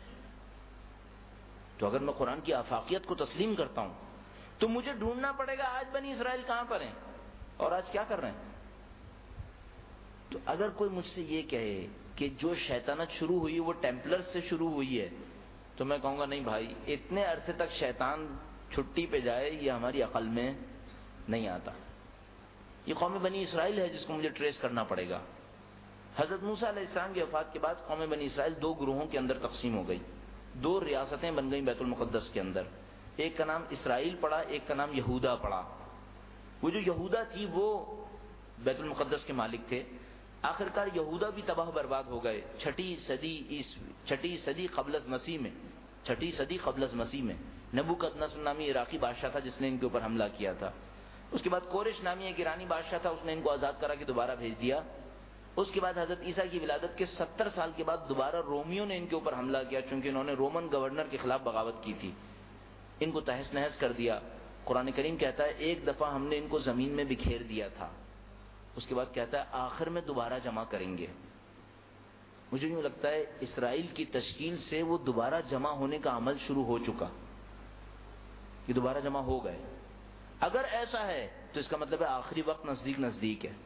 تو اگر میں قرآن کی آفاقیت کو تسلیم کرتا ہوں تو مجھے ڈھونڈنا پڑے گا آج بنی اسرائیل کہاں پر ہیں اور آج کیا کر رہے ہیں. تو اگر کوئی مجھ سے یہ کہے کہ جو شیطانت شروع ہوئی وہ ٹیمپلر سے شروع ہوئی ہے تو میں کہوں گا نہیں بھائی، اتنے عرصے تک شیطان چھٹی پہ جائے یہ ہماری عقل میں نہیں آتا. یہ قوم بنی اسرائیل ہے جس کو مجھے ٹریس کرنا پڑے گا. حضرت موسیٰ علیہ السلام کی وفات کے بعد قوم بنی اسرائیل دو گروہوں کے اندر تقسیم ہو گئی. دو ریاستیں بن گئیں بیت المقدس کے اندر. ایک کا نام اسرائیل پڑا، ایک کا نام یہودا پڑا. وہ جو یہودا تھی وہ بیت المقدس کے مالک تھے. آخرکار یہودا بھی تباہ برباد ہو گئے چھٹی صدی قبل از مسیح میں. نبوکدنصر نامی عراقی بادشاہ تھا جس نے ان کے اوپر حملہ کیا تھا. اس کے بعد کورش نامی ایک ایرانی بادشاہ تھا، اس نے ان کو آزاد کرا کے دوبارہ بھیج دیا. اس کے بعد حضرت عیسیٰ کی ولادت کے 70 سال کے بعد دوبارہ رومیوں نے ان کے اوپر حملہ کیا چونکہ انہوں نے رومن گورنر کے خلاف بغاوت کی تھی. ان کو تہس نہس کر دیا. قرآن کریم کہتا ہے ایک دفعہ ہم نے ان کو زمین میں بکھیر دیا تھا، اس کے بعد کہتا ہے آخر میں دوبارہ جمع کریں گے. مجھے یوں لگتا ہے اسرائیل کی تشکیل سے وہ دوبارہ جمع ہونے کا عمل شروع ہو چکا، یہ دوبارہ جمع ہو گئے. اگر ایسا ہے تو اس کا مطلب ہے آخری وقت نزدیک ہے.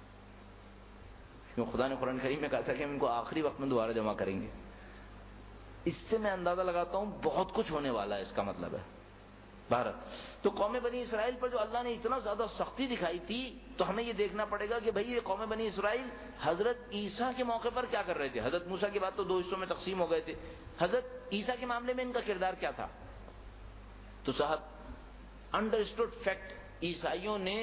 کیوں خدا نے قرآن کریم میں کہا تھا کہ ہم ان کو آخری وقت میں دوبارہ جمع کریں گے. اس سے میں اندازہ لگاتا ہوں بہت کچھ ہونے والا ہے. اس کا مطلب ہے بھارت. تو قوم بنی اسرائیل پر جو اللہ نے اتنا زیادہ سختی دکھائی تھی تو ہمیں یہ دیکھنا پڑے گا کہ بھئی یہ قوم بنی اسرائیل حضرت عیسیٰ کے موقع پر کیا کر رہے تھے. حضرت موسیٰ کے بعد تو دو حصوں میں تقسیم ہو گئے تھے. حضرت عیسیٰ کے معاملے میں ان کا کردار کیا تھا؟ تو صاحب انڈرسٹوڈ فیکٹ، عیسائیوں نے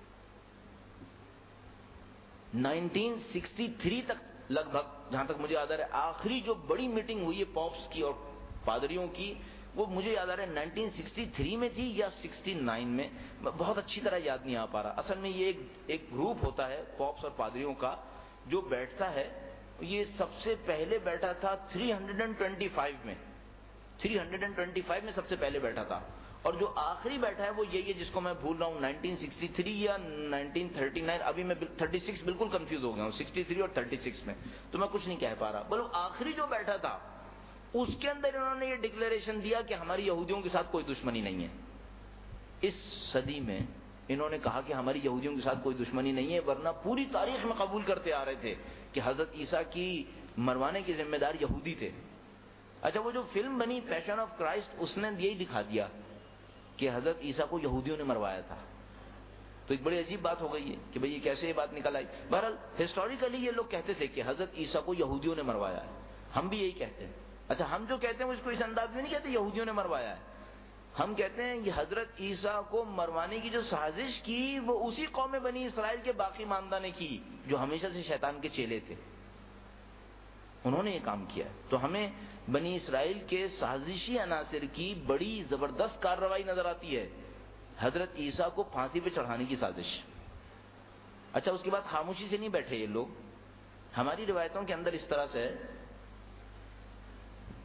1963 تک لگ بھگ جہاں تک مجھے یاد آ رہا ہے آخری جو بڑی میٹنگ ہوئی ہے پاپس کی اور پادریوں کی وہ مجھے یاد آ رہا ہے 1963 میں تھی یا 69 میں، بہت اچھی طرح یاد نہیں آ پا رہا. اصل میں یہ ایک گروپ ہوتا ہے پاپس اور پادریوں کا جو بیٹھتا ہے. یہ سب سے پہلے بیٹھا تھا 325 میں 325 میں سب سے پہلے بیٹھا تھا اور جو آخری بیٹھا ہے وہ یہی ہے جس کو میں بھول رہا ہوں 1963 یا 1939. ابھی میں 36 بالکل کنفیوز ہو گیا ہوں 63 اور 36 میں تو میں کچھ نہیں کہہ پا رہا. بلکہ آخری جو بیٹھا تھا اس کے اندر انہوں نے یہ ڈکلیریشن دیا کہ ہماری یہودیوں کے ساتھ کوئی دشمنی نہیں ہے. اس صدی میں انہوں نے کہا کہ ہماری یہودیوں کے ساتھ کوئی دشمنی نہیں ہے، ورنہ پوری تاریخ میں قبول کرتے آ رہے تھے کہ حضرت عیسیٰ کی مروانے کی ذمہ دار یہودی تھے. اچھا وہ جو فلم بنی پیشن آف کرائسٹ اس نے یہی دکھا دیا کہ حضرت عیسیٰ کو یہودیوں نے مروایا تھا. تو ایک بڑی عجیب بات ہو گئی ہے کہ بھئی یہ کیسے یہ بات نکل آئی. بہرحال ہسٹوریکلی یہ لوگ کہتے تھے کہ حضرت عیسیٰ کو یہودیوں نے مروایا ہے. ہم بھی یہی کہتے ہیں. اچھا ہم جو کہتے ہیں وہ اس کو اس انداز میں نہیں کہتے یہودیوں نے مروایا ہے. ہم کہتے ہیں یہ حضرت عیسیٰ کو مروانے کی جو سازش کی وہ اسی قوم بنی اسرائیل کے باقی ماندہ نے کی جو ہمیشہ سے شیطان کے چیلے تھے. انہوں نے یہ کام کیا. تو ہمیں بنی اسرائیل کے سازشی عناصر کی بڑی زبردست کارروائی نظر آتی ہے. حضرت عیسیٰ کو پھانسی پہ چڑھانے کی سازش. اچھا اس کے بعد خاموشی سے نہیں بیٹھے یہ لوگ. ہماری روایتوں کے اندر اس طرح سے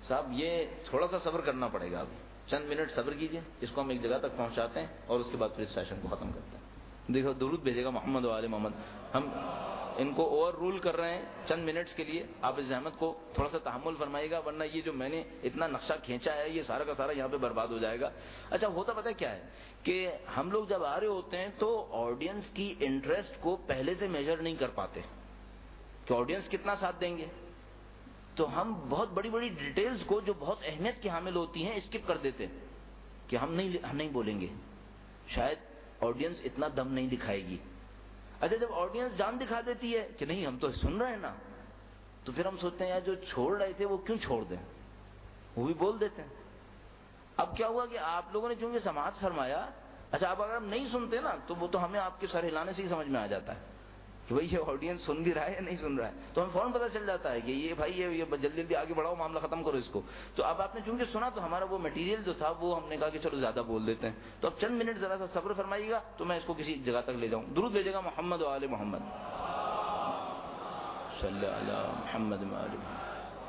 صاحب یہ تھوڑا سا صبر کرنا پڑے گا، ابھی چند منٹ صبر کیجئے، اس کو ہم ایک جگہ تک پہنچاتے ہیں اور اس کے بعد پھر اس سیشن کو ختم کرتے ہیں۔ دیکھو درود بھیجے گا محمد و آل محمد۔ ہم ان کو اوور رول کر رہے ہیں چند منٹس کے لیے، آپ اس زحمت کو تھوڑا سا تحمل فرمائیے گا، ورنہ یہ جو میں نے اتنا نقشہ کھینچا ہے یہ سارا کا سارا یہاں پہ برباد ہو جائے گا۔ اچھا ہوتا پتہ کیا ہے کہ ہم لوگ جب آ رہے ہوتے ہیں تو آڈینس کی انٹرسٹ کو پہلے سے میجر نہیں کر پاتے کہ آڈینس کتنا ساتھ دیں گے، تو ہم بہت بڑی بڑی ڈیٹیلز کو جو بہت اہمیت کی حامل ہوتی ہیں اسکپ کر دیتے ہیں کہ ہم نہیں بولیں گے، شاید آڈینس اتنا دم نہیں دکھائے گی۔ اچھا جب آڈینس جان دکھا دیتی ہے کہ نہیں ہم تو سن رہے ہیں نا، تو پھر ہم سوچتے ہیں یار جو چھوڑ رہے تھے وہ کیوں چھوڑ دیں، وہ بھی بول دیتے ہیں۔ اب کیا ہوا کہ آپ لوگوں نے چونکہ سماعت فرمایا، اچھا اب اگر ہم نہیں سنتے نا تو وہ تو ہمیں آپ کے سر ہلانے سے ہی سمجھ میں آ جاتا ہے کہ بھائی یہ آڈینس سن بھی رہا ہے یا نہیں سن رہا ہے، تو ہمیں فوراً پتہ چل جاتا ہے کہ یہ بھائی یہ جلدی جلدی آگے بڑھاؤ، معاملہ ختم کرو اس کو۔ تو اب آپ نے چونکہ سنا تو ہمارا وہ مٹیریل جو تھا وہ ہم نے کہا کہ چلو زیادہ بول دیتے ہیں، تو اب چند منٹ ذرا سا صبر فرمائیے گا تو میں اس کو کسی جگہ تک لے جاؤں۔ درود بھیجے گا محمد و آل محمد، صلی علی محمد و آل محمد۔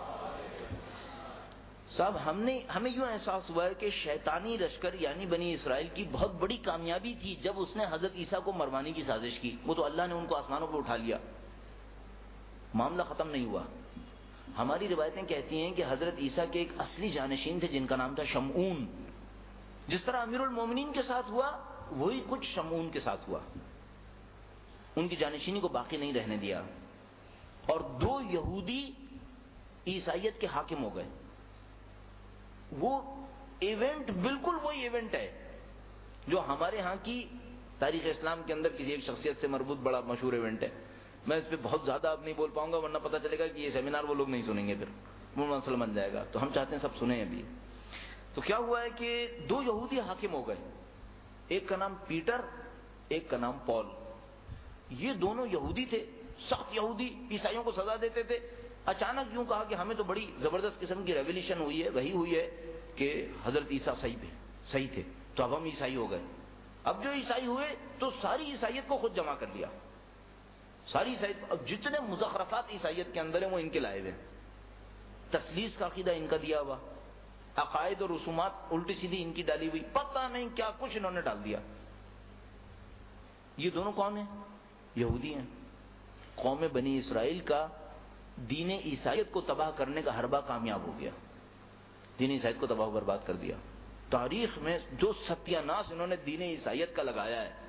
صاحب ہمیں یوں احساس ہوا ہے کہ شیطانی لشکر یعنی بنی اسرائیل کی بہت بڑی کامیابی تھی جب اس نے حضرت عیسیٰ کو مروانے کی سازش کی، وہ تو اللہ نے ان کو آسمانوں پہ اٹھا لیا، معاملہ ختم نہیں ہوا۔ ہماری روایتیں کہتی ہیں کہ حضرت عیسیٰ کے ایک اصلی جانشین تھے جن کا نام تھا شمعون، جس طرح امیر المومنین کے ساتھ ہوا وہی کچھ شمعون کے ساتھ ہوا، ان کی جانشینی کو باقی نہیں رہنے دیا، اور 2 یہودی عیسائیت کے حاکم ہو گئے۔ وہ ایونٹ بالکل وہی ایونٹ ہے جو ہمارے ہاں کی تاریخ اسلام کے اندر کسی ایک شخصیت سے مربوط بڑا مشہور ایونٹ ہے۔ میں اس پہ بہت زیادہ اب نہیں بول پاؤں گا ورنہ پتہ چلے گا کہ یہ سیمینار وہ لوگ نہیں سنیں گے، پھر وہ مسئلہ بن جائے گا، تو ہم چاہتے ہیں سب سنیں ابھی۔ تو کیا ہوا ہے کہ 2 یہودی حاکم ہو گئے، ایک کا نام پیٹر، ایک کا نام پال۔ یہ دونوں یہودی تھے، سخت یہودی، عیسائیوں کو سزا دیتے تھے۔ اچانک یوں کہا کہ ہمیں تو بڑی زبردست قسم کی ریولیوشن ہوئی ہے، وہی ہوئی ہے کہ حضرت عیسیٰ صحیح تھے، تو اب ہم عیسائی ہو گئے۔ اب جو عیسائی ہوئے تو ساری عیسائیت کو خود جمع کر لیا، ساری عیسائیت، اب جتنے مزخرفات عیسائیت کے اندر ہیں وہ ان کے لائے ہوئے، تثلیث کا عقیدہ ان کا دیا ہوا، عقائد اور رسومات الٹی سیدھی ان کی ڈالی ہوئی، پتہ نہیں کیا کچھ انہوں نے ڈال دیا۔ یہ دونوں کون ہیں؟ یہودی ہیں۔ قوم بنی اسرائیل کا دین عیسائیت کو تباہ کرنے کا حربہ کامیاب ہو گیا، دین عیسائیت کو تباہ و برباد کر دیا۔ تاریخ میں جو ستیہ ناش انہوں نے دین عیسائیت کا لگایا ہے،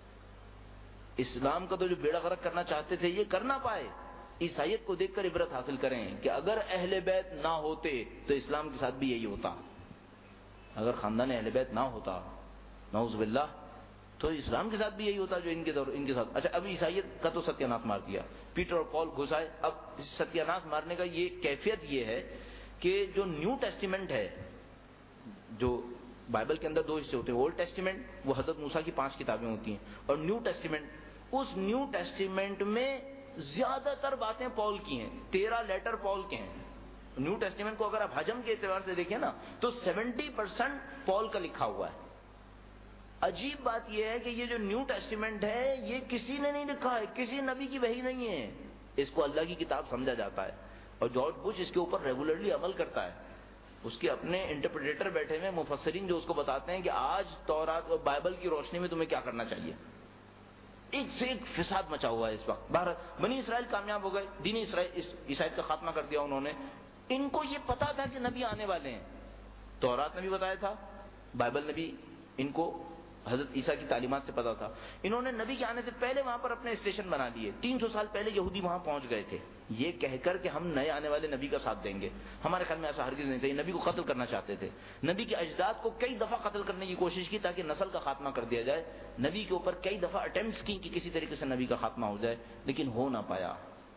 اسلام کا تو جو بیڑا غرق کرنا چاہتے تھے یہ کر نہ پائے۔ عیسائیت کو دیکھ کر عبرت حاصل کریں کہ اگر اہل بیت نہ ہوتے تو اسلام کے ساتھ بھی یہی ہوتا، اگر خاندان اہل بیت نہ ہوتا نعوذ باللہ تو اسلام کے ساتھ بھی یہی ہوتا جو ان کے ساتھ۔ اچھا اب عیسائیت کا تو ستیہ ناش مار دیا، پیٹر اور پال گھس آئے۔ اب ستیہ ناش مارنے کا یہ کیفیت یہ ہے کہ جو نیو ٹیسٹیمنٹ ہے، جو بائبل کے اندر 2 حصے ہوتے ہیں، اولڈ ٹیسٹیمنٹ وہ حضرت موسیٰ کی 5 کتابیں ہوتی ہیں، اور نیو ٹیسٹیمنٹ، اس نیو ٹیسٹیمنٹ میں زیادہ تر باتیں پال کی ہیں، 13 لیٹر پال کے ہیں۔ نیو ٹیسٹیمنٹ کو اگر آپ حجم کے اعتبار سے دیکھیں نا تو 70% پال کا لکھا ہوا ہے۔ عجیب بات یہ ہے کہ یہ جو نیو ٹیسٹیمنٹ ہے یہ کسی نے نہیں لکھا ہے، کسی نبی کی وحی نہیں ہے، اس کو اللہ کی کتاب سمجھا جاتا ہے، اور جارج بش اس کے اوپر ریگولرلی عمل کرتا ہے۔ اس کے اپنے انٹرپریٹر بیٹھے ہوئے مفسرین جو اس کو بتاتے ہیں کہ آج تورات اور بائبل کی روشنی میں تمہیں کیا کرنا چاہیے۔ ایک سے ایک فساد مچا ہوا ہے اس وقت۔ بنی اسرائیل کامیاب ہو گئے، دین عیسائیت کا خاتمہ کر دیا انہوں نے۔ ان کو یہ پتا تھا کہ نبی آنے والے ہیں، تورات نے بھی بتایا تھا، بائبل نے بھی ان کو حضرت عیسیٰ کی تعلیمات سے پتا تھا۔ انہوں نے نبی کے آنے سے پہلے وہاں پر اپنے اسٹیشن بنا لیے، 300 سال پہلے یہودی وہاں پہنچ گئے تھے، یہ کہہ کر کہ ہم نئے آنے والے نبی کا ساتھ دیں گے۔ ہمارے خیال میں ایسا ہرگز نہیں تھا، یہ نبی کو قتل کرنا چاہتے تھے، نبی کے اجداد کو کئی دفعہ قتل کرنے کی کوشش کی تاکہ نسل کا خاتمہ کر دیا جائے، نبی کے اوپر کئی دفعہ اٹیمپٹس کی کہ کسی طریقے سے نبی کا خاتمہ ہو جائے، لیکن ہو نہ پایا،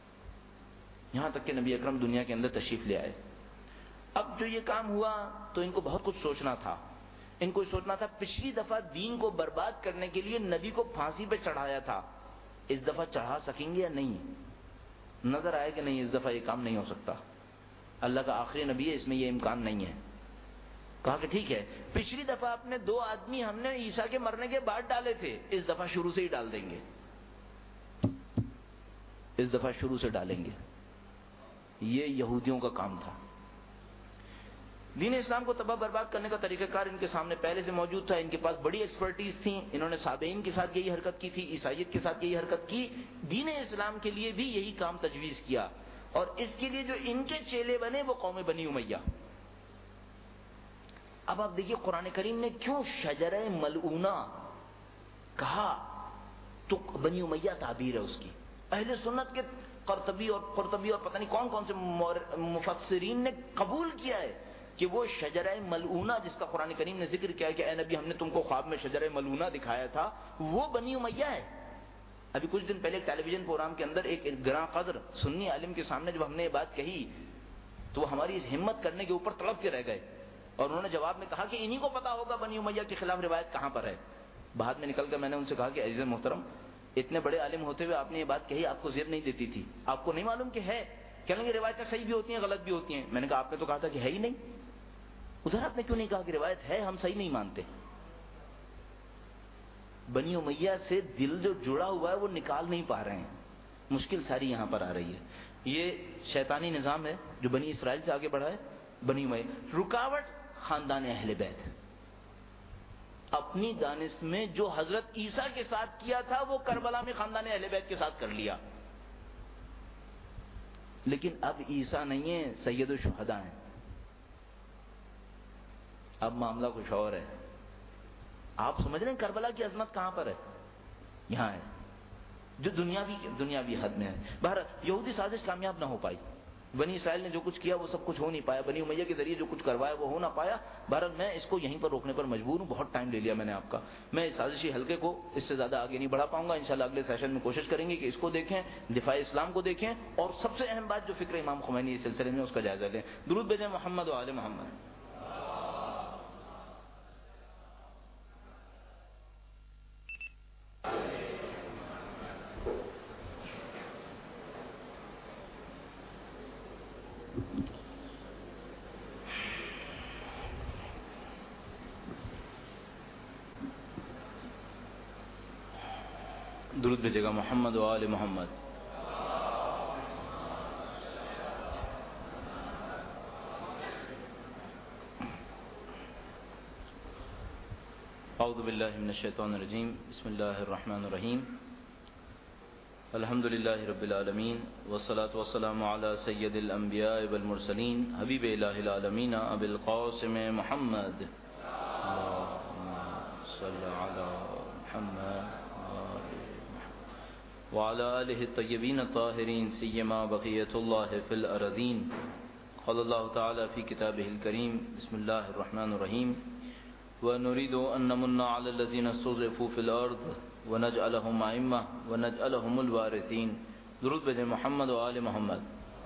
یہاں تک کہ نبی اکرم دنیا کے اندر تشریف لے آئے۔ اب جو یہ کام ہوا تو ان کو بہت کچھ سوچنا تھا، ان کو سوچنا تھا پچھلی دفعہ دین کو برباد کرنے کے لیے نبی کو پھانسی پہ چڑھایا تھا، اس دفعہ چڑھا سکیں گے یا نہیں؟ نظر آئے کہ نہیں اس دفعہ یہ کام نہیں ہو سکتا، اللہ کا آخری نبی ہے، اس میں یہ امکان نہیں ہے۔ کہا کہ ٹھیک ہے، پچھلی دفعہ اپنے 2 آدمی ہم نے عیسیٰ کے مرنے کے بعد ڈالے تھے، اس دفعہ شروع سے ہی ڈال دیں گے، اس دفعہ شروع سے ڈالیں گے۔ یہ یہودیوں کا کام تھا۔ دین اسلام کو تباہ برباد کرنے کا طریقہ کار ان کے سامنے پہلے سے موجود تھا. ان کے پاس بڑی ایکسپرٹیز تھی. انہوں نے صابئین کے ساتھ یہی حرکت کی تھی, عیسائیت کے ساتھ یہی حرکت کی, دین اسلام کے لیے بھی یہی کام تجویز کیا. اور اس کے لیے جو ان کے چیلے بنے وہ قوم بنی امیہ. اب آپ دیکھیے قرآن کریم نے کیوں شجرہ ملعونہ کہا, تو بنی امیہ تعبیر ہے اس کی. اہل سنت کے قرطبی اور پتہ نہیں کون کون سے مفسرین نے قبول کیا ہے کہ وہ شجرہ ملعونہ جس کا قرآن کریم نے ذکر کیا ہے کہ اے نبی ہم نے تم کو خواب میں شجرہ ملعونہ دکھایا تھا, وہ بنی امیہ ہے. ابھی کچھ دن پہلے ایک ٹیلی ویژن پروگرام کے اندر ایک گراں قدر سنی عالم کے سامنے جب ہم نے یہ بات کہی تو وہ ہماری اس ہمت کرنے کے اوپر تڑپ کے رہ گئے, اور انہوں نے جواب میں کہا کہ انہی کو پتا ہوگا بنی امیہ کے خلاف روایت کہاں پر ہے. بعد میں نکل کر میں نے ان سے کہا کہ عزیز محترم, اتنے بڑے عالم ہوتے ہوئے آپ نے یہ بات کہی, آپ کو زیر نہیں دیتی تھی, آپ کو نہیں معلوم کہ ہے؟ کہنے لگے روایتیں صحیح بھی ہوتی ہیں غلط بھی ہوتی ہیں. میں نے کہا آپ نے تو کہا تھا کہ ہے ہی نہیں, ادھر آپ نے کیوں نہیں کہا کہ روایت ہے, ہم صحیح نہیں مانتے. بنی امیہ سے دل جو جڑا ہوا ہے وہ نکال نہیں پا رہے ہیں, مشکل ساری یہاں پر آ رہی ہے. یہ شیطانی نظام ہے جو بنی اسرائیل سے آگے بڑھا ہے. بنی امیہ رکاوٹ خاندان اہل بیت. اپنی دانست میں جو حضرت عیسیٰ کے ساتھ کیا تھا وہ کربلا میں خاندان اہل بیت کے ساتھ کر لیا. لیکن اب عیسیٰ نہیں ہے, سید الشہداء ہیں. اب معاملہ کچھ اور ہے. آپ سمجھ رہے ہیں کربلا کی عظمت کہاں پر ہے؟ یہاں ہے جو دنیاوی حد میں ہے. بہرحال یہودی سازش کامیاب نہ ہو پائی. بنی اسرائیل نے جو کچھ کیا وہ سب کچھ ہو نہیں پایا. بنی امیہ کے ذریعے جو کچھ کروایا وہ ہو نہ پایا. بہرحال میں اس کو یہیں پر روکنے پر مجبور ہوں, بہت ٹائم لے لیا میں نے آپ کا. میں اس سازشی حلقے کو اس سے زیادہ آگے نہیں بڑھا پاؤں گا. انشاءاللہ اگلے سیشن میں کوشش کریں گے کہ اس کو دیکھیں, دفاع اسلام کو دیکھیں, اور سب سے اہم بات جو فکر امام خمینی اس سلسلے میں اس کا جائزہ لیں. درود بھیجیں محمد و آل محمد. درود بھیجے گا محمد و آل محمد. اعوذ باللہ من الشیطان الرجیم. بسم اللہ الرحمن الرحیم. الحمد للہ رب العالمین والصلاة والسلام علی سید الانبیاء والمرسلین حبیب الہ العالمین ابی القاسم محمد. اللہم صلی علی محمد وعلى آله الطيبين الطاهرين سيما بقية الله في الأرضين. قال الله تعالى في كتابه الكريم بسم الله الرحمن الرحيم ونريد أن نمن على الذين استضعفوا في الأرض ونجعلهم أئمة ونجعلهم الوارثين. درود بجے محمد و آل محمد.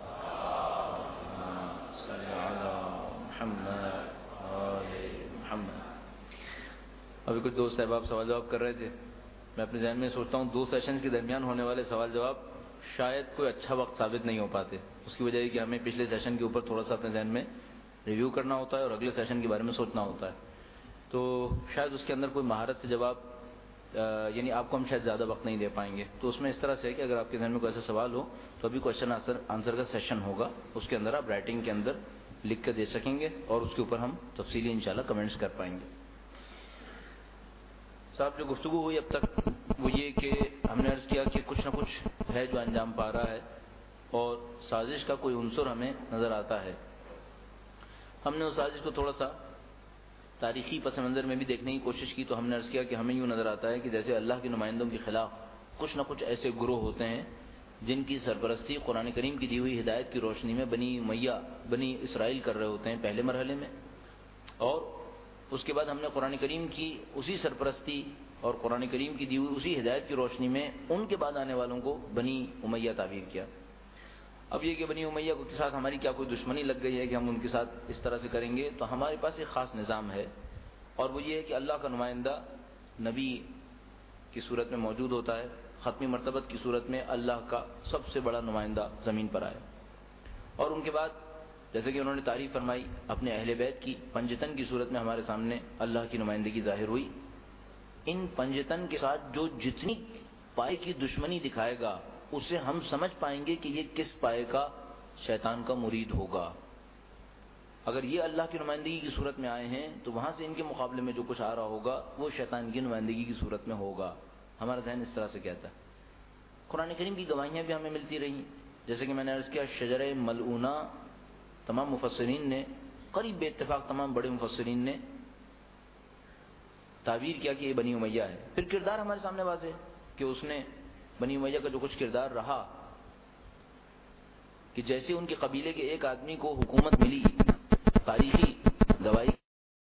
صلی علی محمد آل محمد. ابھی کچھ دوست احباب سوال جواب کر رہے تھے. میں اپنے ذہن میں سوچتا ہوں 2 سیشنز کے درمیان ہونے والے سوال جواب شاید کوئی اچھا وقت ثابت نہیں ہو پاتے. اس کی وجہ ہے کہ ہمیں پچھلے سیشن کے اوپر تھوڑا سا اپنے ذہن میں ریویو کرنا ہوتا ہے اور اگلے سیشن کے بارے میں سوچنا ہوتا ہے. تو شاید اس کے اندر کوئی مہارت سے جواب یعنی آپ کو ہم شاید زیادہ وقت نہیں دے پائیں گے. تو اس میں اس طرح سے ہے کہ اگر آپ کے ذہن میں کوئی ایسا سوال ہو تو ابھی کوشچن آنسر کا سیشن ہوگا, اس کے اندر آپ رائٹنگ کے اندر لکھ کر دے سکیں گے اور اس کے اوپر ہم تفصیلی انشاءاللہ کمنٹس کر پائیں گے. صاحب جو گفتگو ہوئی اب تک وہ یہ کہ ہم نے عرض کیا کہ کچھ نہ کچھ ہے جو انجام پا رہا ہے اور سازش کا کوئی عنصر ہمیں نظر آتا ہے. ہم نے اس سازش کو تھوڑا سا تاریخی پس منظر میں بھی دیکھنے کی کوشش کی تو ہم نے عرض کیا کہ ہمیں یوں نظر آتا ہے کہ جیسے اللہ کے نمائندوں کے خلاف کچھ نہ کچھ ایسے گروہ ہوتے ہیں جن کی سرپرستی قرآن کریم کی دی ہوئی ہدایت کی روشنی میں بنی امیہ بنی اسرائیل کر رہے ہوتے ہیں پہلے مرحلے میں, اور اس کے بعد ہم نے قرآن کریم کی اسی سرپرستی اور قرآن کریم کی دی ہوئی اسی ہدایت کی روشنی میں ان کے بعد آنے والوں کو بنی امیہ تعبیر کیا. اب یہ کہ بنی امیہ کے ساتھ ہماری کیا کوئی دشمنی لگ گئی ہے کہ ہم ان کے ساتھ اس طرح سے کریں گے, تو ہمارے پاس ایک خاص نظام ہے اور وہ یہ ہے کہ اللہ کا نمائندہ نبی کی صورت میں موجود ہوتا ہے. ختمی مرتبت کی صورت میں اللہ کا سب سے بڑا نمائندہ زمین پر آیا اور ان کے بعد جیسے کہ انہوں نے تعریف فرمائی اپنے اہل بیت کی, پنجتن کی صورت میں ہمارے سامنے اللہ کی نمائندگی ظاہر ہوئی. ان پنجتن کے ساتھ جو جتنی پائے کی دشمنی دکھائے گا اسے ہم سمجھ پائیں گے کہ یہ کس پائے کا شیطان کا مرید ہوگا. اگر یہ اللہ کی نمائندگی کی صورت میں آئے ہیں تو وہاں سے ان کے مقابلے میں جو کچھ آ رہا ہوگا وہ شیطان کی نمائندگی کی صورت میں ہوگا. ہمارا ذہن اس طرح سے کہتا ہے. قرآن کریم کی گواہیاں بھی ہمیں ملتی رہی، جیسے کہ میں نے عرض کیا شجرہ ملعونہ تمام مفسرین نے قریب بے اتفاق تمام بڑے مفسرین نے تعبیر کیا کہ یہ بنی امیہ ہے. پھر کردار ہمارے سامنے واضح ہے کہ اس نے بنی امیہ کا جو کچھ کردار رہا کہ جیسے ان کے قبیلے کے ایک آدمی کو حکومت ملی، تاریخی گواہی